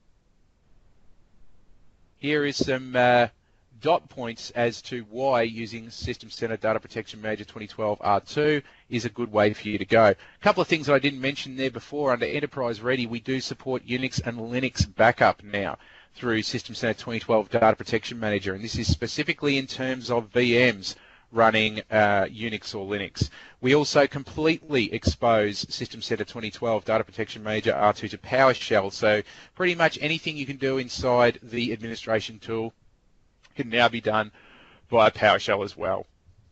here is some dot points as to why using System Center Data Protection Manager 2012 R2 is a good way for you to go. A couple of things that I didn't mention there before. Under Enterprise Ready, we do support Unix and Linux backup now through System Center 2012 Data Protection Manager, and this is specifically in terms of VMs running Unix or Linux. We also completely expose System Center 2012 Data Protection Manager R2 to PowerShell, so pretty much anything you can do inside the administration tool can now be done via PowerShell as well.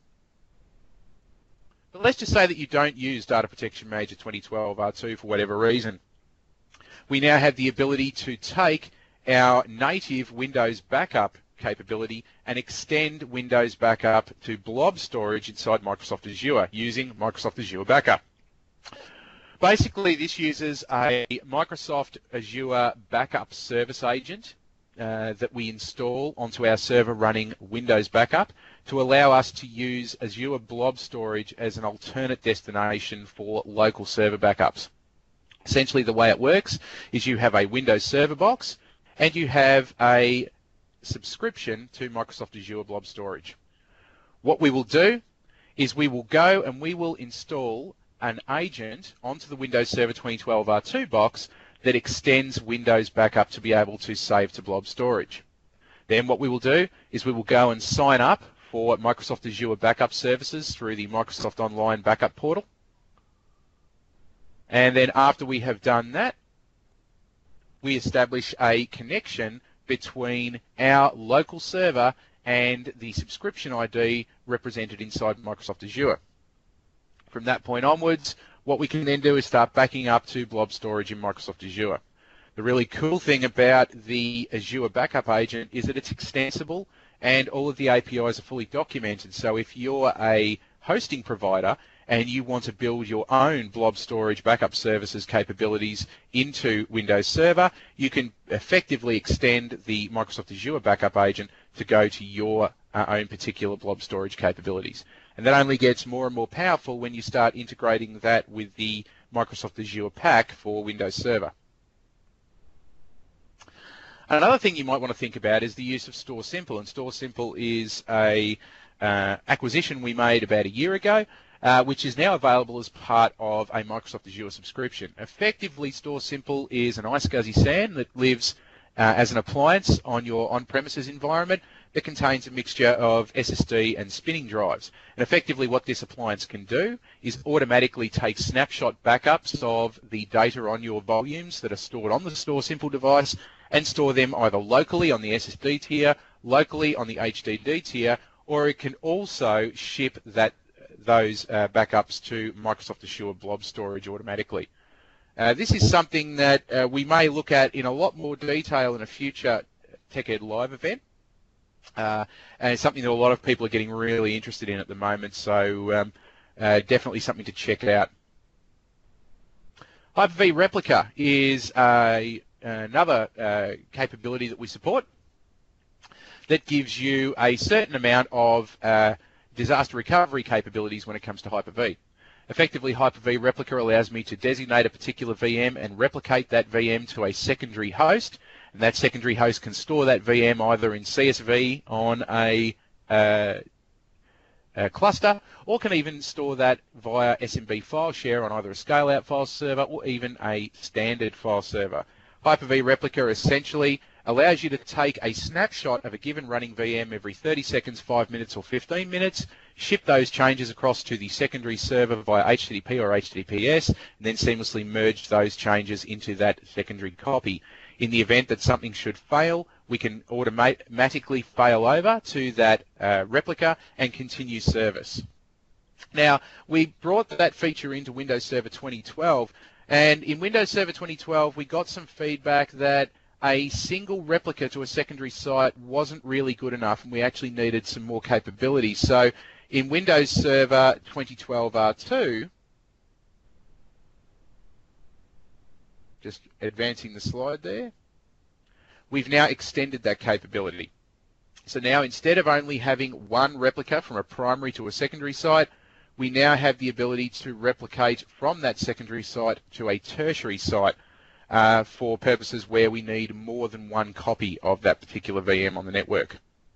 But let's just say that you don't use Data Protection Manager 2012 R2 for whatever reason. We now have the ability to take our native Windows backup capability and extend Windows backup to blob storage inside Microsoft Azure using Microsoft Azure Backup. Basically, this uses a Microsoft Azure Backup Service Agent that we install onto our server running Windows Backup to allow us to use Azure Blob Storage as an alternate destination for local server backups. Essentially, the way it works is you have a Windows Server box and you have a subscription to Microsoft Azure Blob Storage. What we will do is we will go and we will install an agent onto the Windows Server 2012 R2 box that extends Windows Backup to be able to save to blob storage. Then what we will do is we will go and sign up for Microsoft Azure Backup Services through the Microsoft Online Backup Portal. And then after we have done that, we establish a connection between our local server and the subscription ID represented inside Microsoft Azure. From that point onwards, what we can then do is start backing up to blob storage in Microsoft Azure. The really cool thing about the Azure Backup Agent is that it's extensible and all of the APIs are fully documented. So if you're a hosting provider and you want to build your own blob storage backup services capabilities into Windows Server, you can effectively extend the Microsoft Azure Backup Agent to go to your own particular blob storage capabilities. And that only gets more and more powerful when you start integrating that with the Microsoft Azure Pack for Windows Server. Another thing you might want to think about is the use of Store Simple, and Store Simple is a acquisition we made about a year ago, which is now available as part of a Microsoft Azure subscription. Effectively, Store Simple is an iSCSI SAN that lives as an appliance on your on-premises environment that contains a mixture of SSD and spinning drives. And effectively what this appliance can do is automatically take snapshot backups of the data on your volumes that are stored on the Store Simple device and store them either locally on the SSD tier, locally on the HDD tier, or it can also ship those backups to Microsoft Azure Blob Storage automatically. This is something that we may look at in a lot more detail in a future TechEd Live event, and it's something that a lot of people are getting really interested in at the moment, so definitely something to check out. Hyper-V Replica is another capability that we support that gives you a certain amount of disaster recovery capabilities when it comes to Hyper-V. Effectively, Hyper-V Replica allows me to designate a particular VM and replicate that VM to a secondary host, and that secondary host can store that VM either in CSV on a cluster, or can even store that via SMB file share on either a scale-out file server or even a standard file server. Hyper-V Replica essentially allows you to take a snapshot of a given running VM every 30 seconds, 5 minutes or 15 minutes, ship those changes across to the secondary server via HTTP or HTTPS, and then seamlessly merge those changes into that secondary copy. In the event that something should fail, we can automatically fail over to that replica and continue service. Now, we brought that feature into Windows Server 2012, and in Windows Server 2012 we got some feedback that a single replica to a secondary site wasn't really good enough, and we actually needed some more capability. So in Windows Server 2012 R2, just advancing the slide there, we've now extended that capability. So now instead of only having one replica from a primary to a secondary site, we now have the ability to replicate from that secondary site to a tertiary site for purposes where we need more than one copy of that particular VM on the network.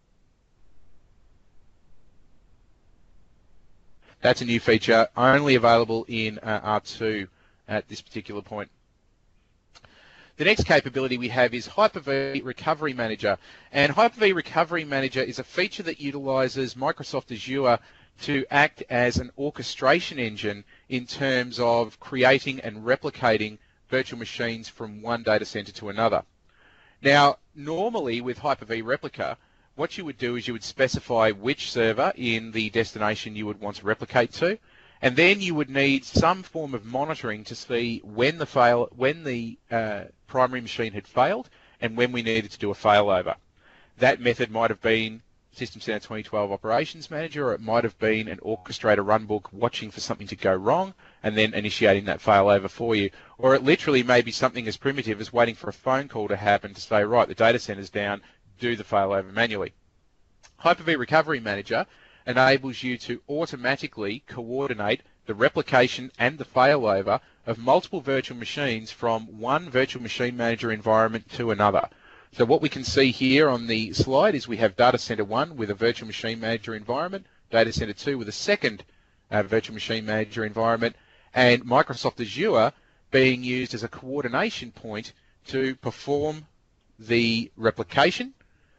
That's a new feature only available in R2 at this particular point. The next capability we have is Hyper-V Recovery Manager, and Hyper-V Recovery Manager is a feature that utilizes Microsoft Azure to act as an orchestration engine in terms of creating and replicating virtual machines from one data center to another. Now, normally with Hyper-V Replica, what you would do is you would specify which server in the destination you would want to replicate to, and then you would need some form of monitoring to see when the primary machine had failed and when we needed to do a failover. That method might have been System Center 2012 Operations Manager, or it might have been an orchestrator runbook watching for something to go wrong and then initiating that failover for you. Or it literally may be something as primitive as waiting for a phone call to happen to say, right, the data center's down, do the failover manually. Hyper-V Recovery Manager enables you to automatically coordinate the replication and the failover of multiple virtual machines from one virtual machine manager environment to another. So what we can see here on the slide is we have Data Center 1 with a virtual machine manager environment, Data Center 2 with a second virtual machine manager environment, and Microsoft Azure being used as a coordination point to perform the replication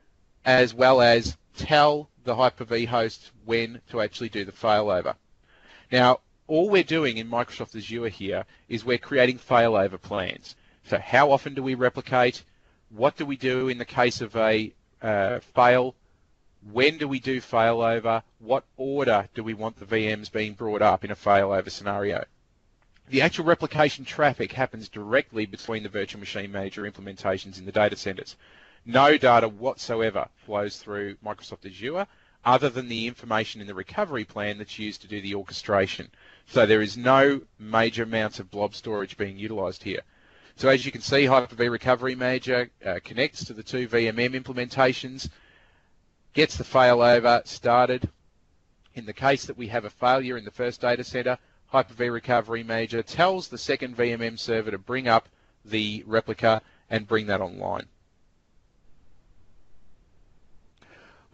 as well as tell the Hyper-V host when to actually do the failover. Now, all we're doing in Microsoft Azure here is we're creating failover plans. So how often do we replicate? What do we do in the case of a fail? When do we do failover? What order do we want the VMs being brought up in a failover scenario? The actual replication traffic happens directly between the virtual machine manager implementations in the data centers. No data whatsoever flows through Microsoft Azure other than the information in the recovery plan that's used to do the orchestration. So there is no major amounts of blob storage being utilized here. So as you can see, Hyper-V Recovery Manager connects to the two VMM implementations, gets the failover started. In the case that we have a failure in the first data center, Hyper-V Recovery Manager tells the second VMM server to bring up the replica and bring that online.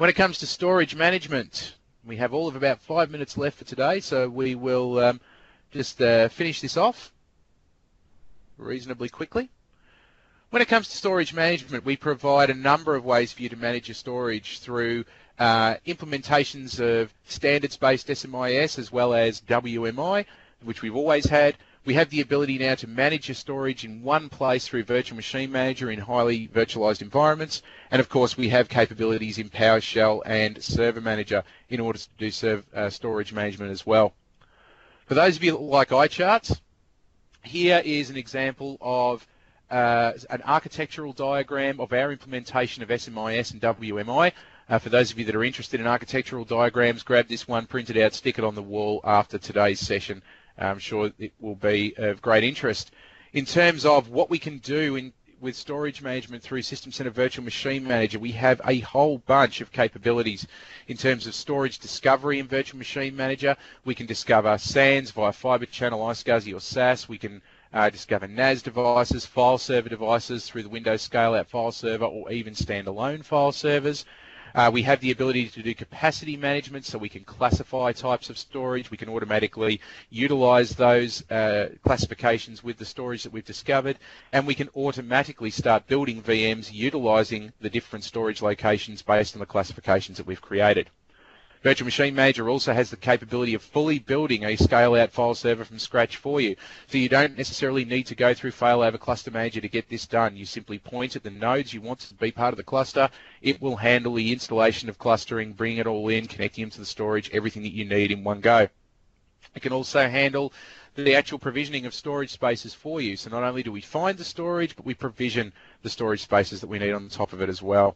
When it comes to storage management, we have all of about 5 minutes left for today, so we will just finish this off reasonably quickly. When it comes to storage management, we provide a number of ways for you to manage your storage through implementations of standards-based SMIS as well as WMI, which we've always had. We have the ability now to manage your storage in one place through Virtual Machine Manager in highly virtualized environments. And of course, we have capabilities in PowerShell and Server Manager in order to do storage management as well. For those of you that like iCharts, here is an example of an architectural diagram of our implementation of SMIS and WMI. For those of you that are interested in architectural diagrams, grab this one, print it out, stick it on the wall after today's session. I'm sure it will be of great interest. In terms of what we can do with storage management through System Center Virtual Machine Manager, we have a whole bunch of capabilities. In terms of storage discovery in Virtual Machine Manager, we can discover SANs via Fiber Channel, iSCSI or SAS. We can discover NAS devices, file server devices through the Windows Scale-Out File Server or even standalone file servers. We have the ability to do capacity management, so we can classify types of storage. We can automatically utilize those classifications with the storage that we've discovered, and we can automatically start building VMs utilizing the different storage locations based on the classifications that we've created. Virtual Machine Manager also has the capability of fully building a scale-out file server from scratch for you. So you don't necessarily need to go through Failover Cluster Manager to get this done. You simply point at the nodes you want to be part of the cluster. It will handle the installation of clustering, bring it all in, connecting them to the storage, everything that you need in one go. It can also handle the actual provisioning of storage spaces for you. So not only do we find the storage, but we provision the storage spaces that we need on the top of it as well.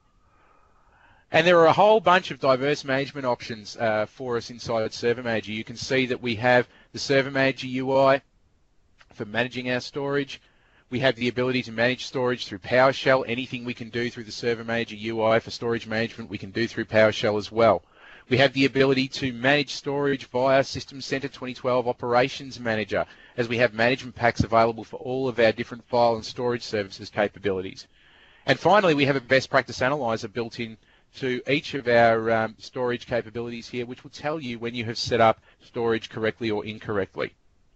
And there are a whole bunch of diverse management options for us inside Server Manager. You can see that we have the Server Manager UI for managing our storage. We have the ability to manage storage through PowerShell. Anything we can do through the Server Manager UI for storage management, we can do through PowerShell as well. We have the ability to manage storage via System Center 2012 Operations Manager, as we have management packs available for all of our different file and storage services capabilities. And finally, we have a best practice analyzer built in to each of our storage capabilities here, which will tell you when you have set up storage correctly or incorrectly.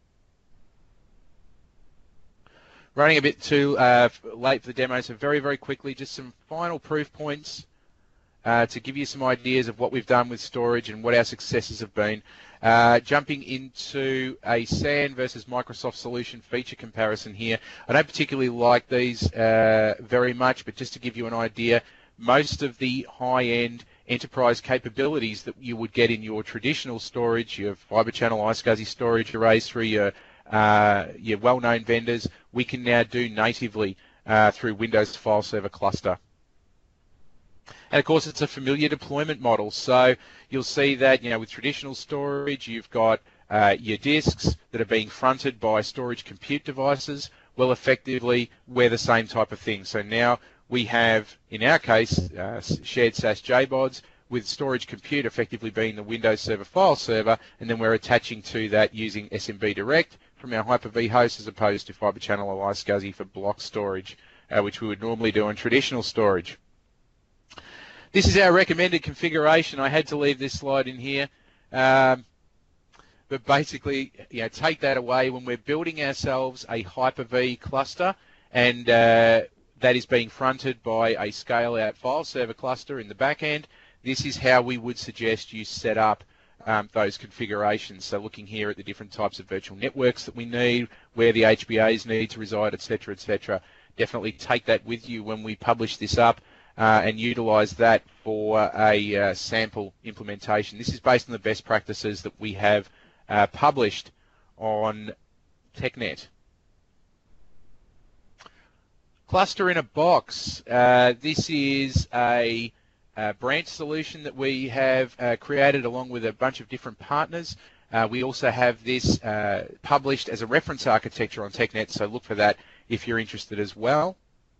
Running a bit too late for the demo, so very, very quickly, just some final proof points to give you some ideas of what we've done with storage and what our successes have been. Jumping into a SAN versus Microsoft solution feature comparison here. I don't particularly like these very much, but just to give you an idea, most of the high-end enterprise capabilities that you would get in your traditional storage, your Fiber Channel, iSCSI storage arrays through your well-known vendors, we can now do natively through Windows File Server Cluster. And of course, it's a familiar deployment model. So you'll see that, with traditional storage, you've got your disks that are being fronted by storage compute devices. Well, effectively, we're the same type of thing. So now we have, in our case, shared SAS JBODs with storage compute effectively being the Windows Server file server, and then we're attaching to that using SMB Direct from our Hyper-V host as opposed to Fiber Channel or iSCSI for block storage, which we would normally do on traditional storage. This is our recommended configuration. I had to leave this slide in here. But basically, take that away when we're building ourselves a Hyper-V cluster, and that is being fronted by a scale-out file server cluster in the back end. This is how we would suggest you set up those configurations. So looking here at the different types of virtual networks that we need, where the HBAs need to reside, etc., etc. Definitely take that with you when we publish this up and utilize that for a sample implementation. This is based on the best practices that we have published on TechNet. Cluster in a box. This is a branch solution that we have created along with a bunch of different partners. We also have this published as a reference architecture on TechNet, so look for that if you're interested as well.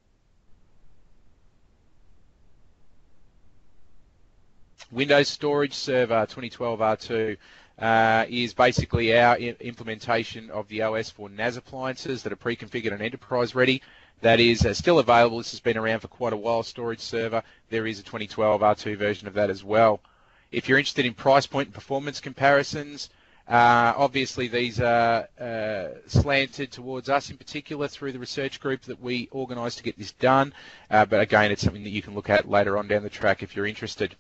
Windows Storage Server 2012 R2 is basically our implementation of the OS for NAS appliances that are pre-configured and enterprise ready. that is still available. This has been around for quite a while, storage server. There is a 2012 R2 version of that as well. If you're interested in price point and performance comparisons, obviously these are slanted towards us in particular through the research group that we organised to get this done. But again, it's something that you can look at later on down the track if you're interested.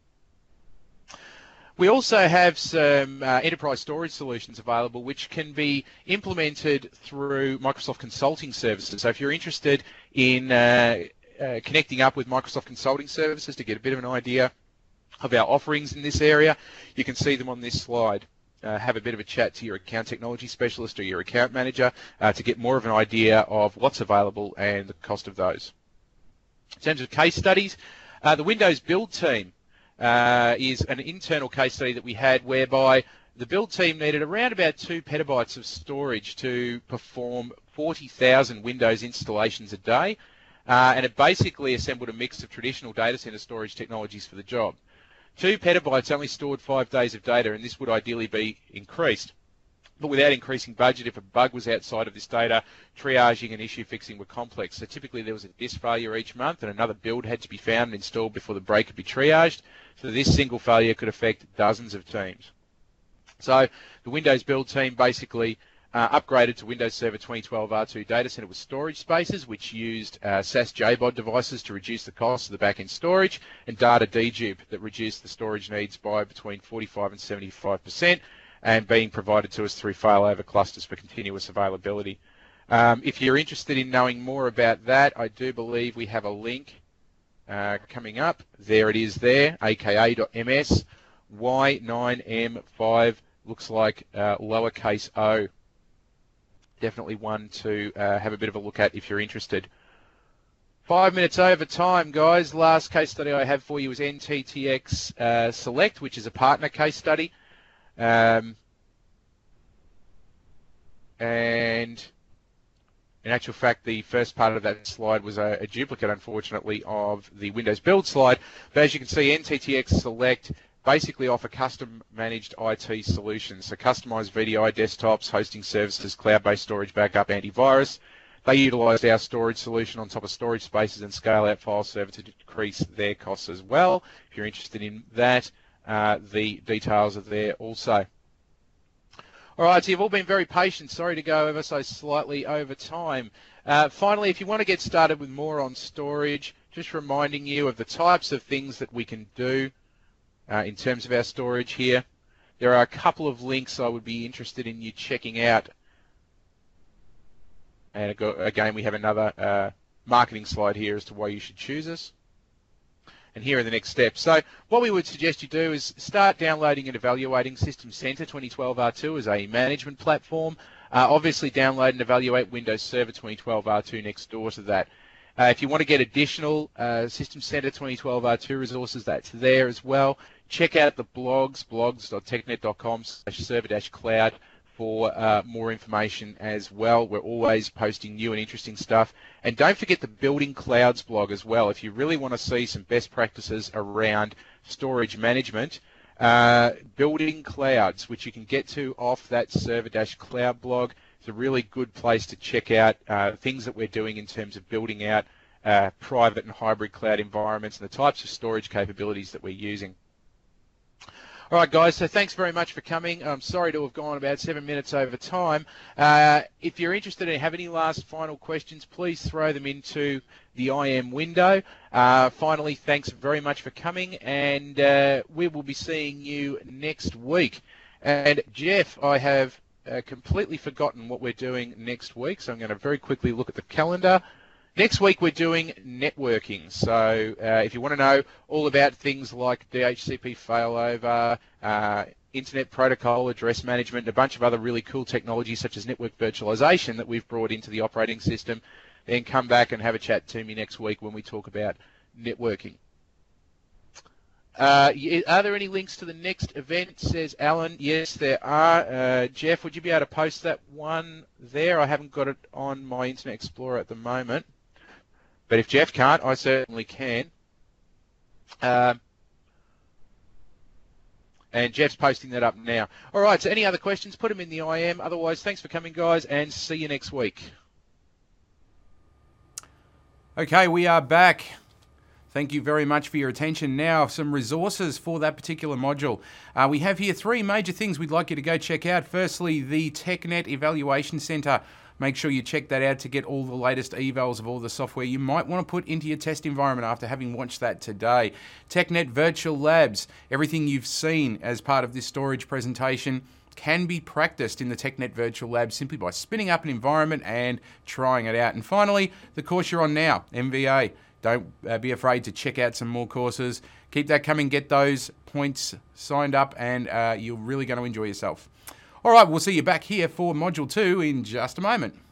We also have some enterprise storage solutions available which can be implemented through Microsoft Consulting Services. So if you're interested in connecting up with Microsoft Consulting Services to get a bit of an idea of our offerings in this area, you can see them on this slide. Have a bit of a chat to your account technology specialist or your account manager to get more of an idea of what's available and the cost of those. In terms of case studies, the Windows Build Team is an internal case study that we had whereby the build team needed around about 2 petabytes of storage to perform 40,000 Windows installations a day, and it basically assembled a mix of traditional data center storage technologies for the job. 2 petabytes only stored 5 days of data, and this would ideally be increased. But without increasing budget, if a bug was outside of this data, triaging and issue fixing were complex. So typically there was a disk failure each month and another build had to be found and installed before the break could be triaged. So this single failure could affect dozens of teams. So the Windows Build Team basically upgraded to Windows Server 2012 R2 data center with storage spaces, which used SAS JBOD devices to reduce the cost of the back-end storage, and data dedupe that reduced the storage needs by between 45 and 75%. And being provided to us through failover clusters for continuous availability. If you're interested in knowing more about that, I do believe we have a link coming up. There it is there, aka.ms, Y9M5, looks like lowercase o. Definitely one to have a bit of a look at if you're interested. 5 minutes over time, guys. Last case study I have for you is NTTX Select, which is a partner case study. And in actual fact, the first part of that slide was a duplicate, unfortunately, of the Windows Build slide. But as you can see, NTTX Select basically offer custom managed IT solutions. So customized VDI desktops, hosting services, cloud-based storage backup, antivirus. They utilized our storage solution on top of storage spaces and scale out file server to decrease their costs as well. If you're interested in that, the details are there also. All right, so you've all been very patient. Sorry to go ever so slightly over time. Finally, if you want to get started with more on storage, just reminding you of the types of things that we can do in terms of our storage here. There are a couple of links I would be interested in you checking out. And again, we have another marketing slide here as to why you should choose us. And here are the next steps. So what we would suggest you do is start downloading and evaluating System Center 2012 R2 as a management platform. Obviously download and evaluate Windows Server 2012 R2 next door to that. If you want to get additional System Center 2012 R2 resources, that's there as well. Check out the blogs, blogs.technet.com/server-cloud for more information as well. We're always posting new and interesting stuff. And don't forget the Building Clouds blog as well. If you really want to see some best practices around storage management, Building Clouds, which you can get to off that server-cloud blog, is a really good place to check out things that we're doing in terms of building out private and hybrid cloud environments and the types of storage capabilities that we're using. All right, guys, so thanks very much for coming. I'm sorry to have gone about 7 minutes over time. If you're interested and have any last final questions, please throw them into the IM window. Finally, thanks very much for coming, and we will be seeing you next week. And Jeff, I have completely forgotten what we're doing next week, so I'm going to very quickly look at the calendar. Next week we're doing networking, so if you want to know all about things like DHCP failover, Internet Protocol, address management, and a bunch of other really cool technologies such as network virtualization that we've brought into the operating system, then come back and have a chat to me next week when we talk about networking. Are there any links to the next event, says Alan? Yes, there are. Jeff, would you be able to post that one there? I haven't got it on my Internet Explorer at the moment. But if Jeff can't, I certainly can. And Jeff's posting that up now. All right, so any other questions, put them in the IM. Otherwise, thanks for coming, guys, and see you next week. Okay, we are back. Thank you very much for your attention. Now, some resources for that particular module. We have here 3 major things we'd like you to go check out. Firstly, the TechNet Evaluation Centre. Make sure you check that out to get all the latest evals of all the software you might want to put into your test environment after having watched that today. TechNet Virtual Labs. Everything you've seen as part of this storage presentation can be practiced in the TechNet Virtual Lab simply by spinning up an environment and trying it out. And finally, the course you're on now, MVA. Don't be afraid to check out some more courses. Keep that coming, get those points signed up, and you're really going to enjoy yourself. All right, we'll see you back here for Module 2 in just a moment.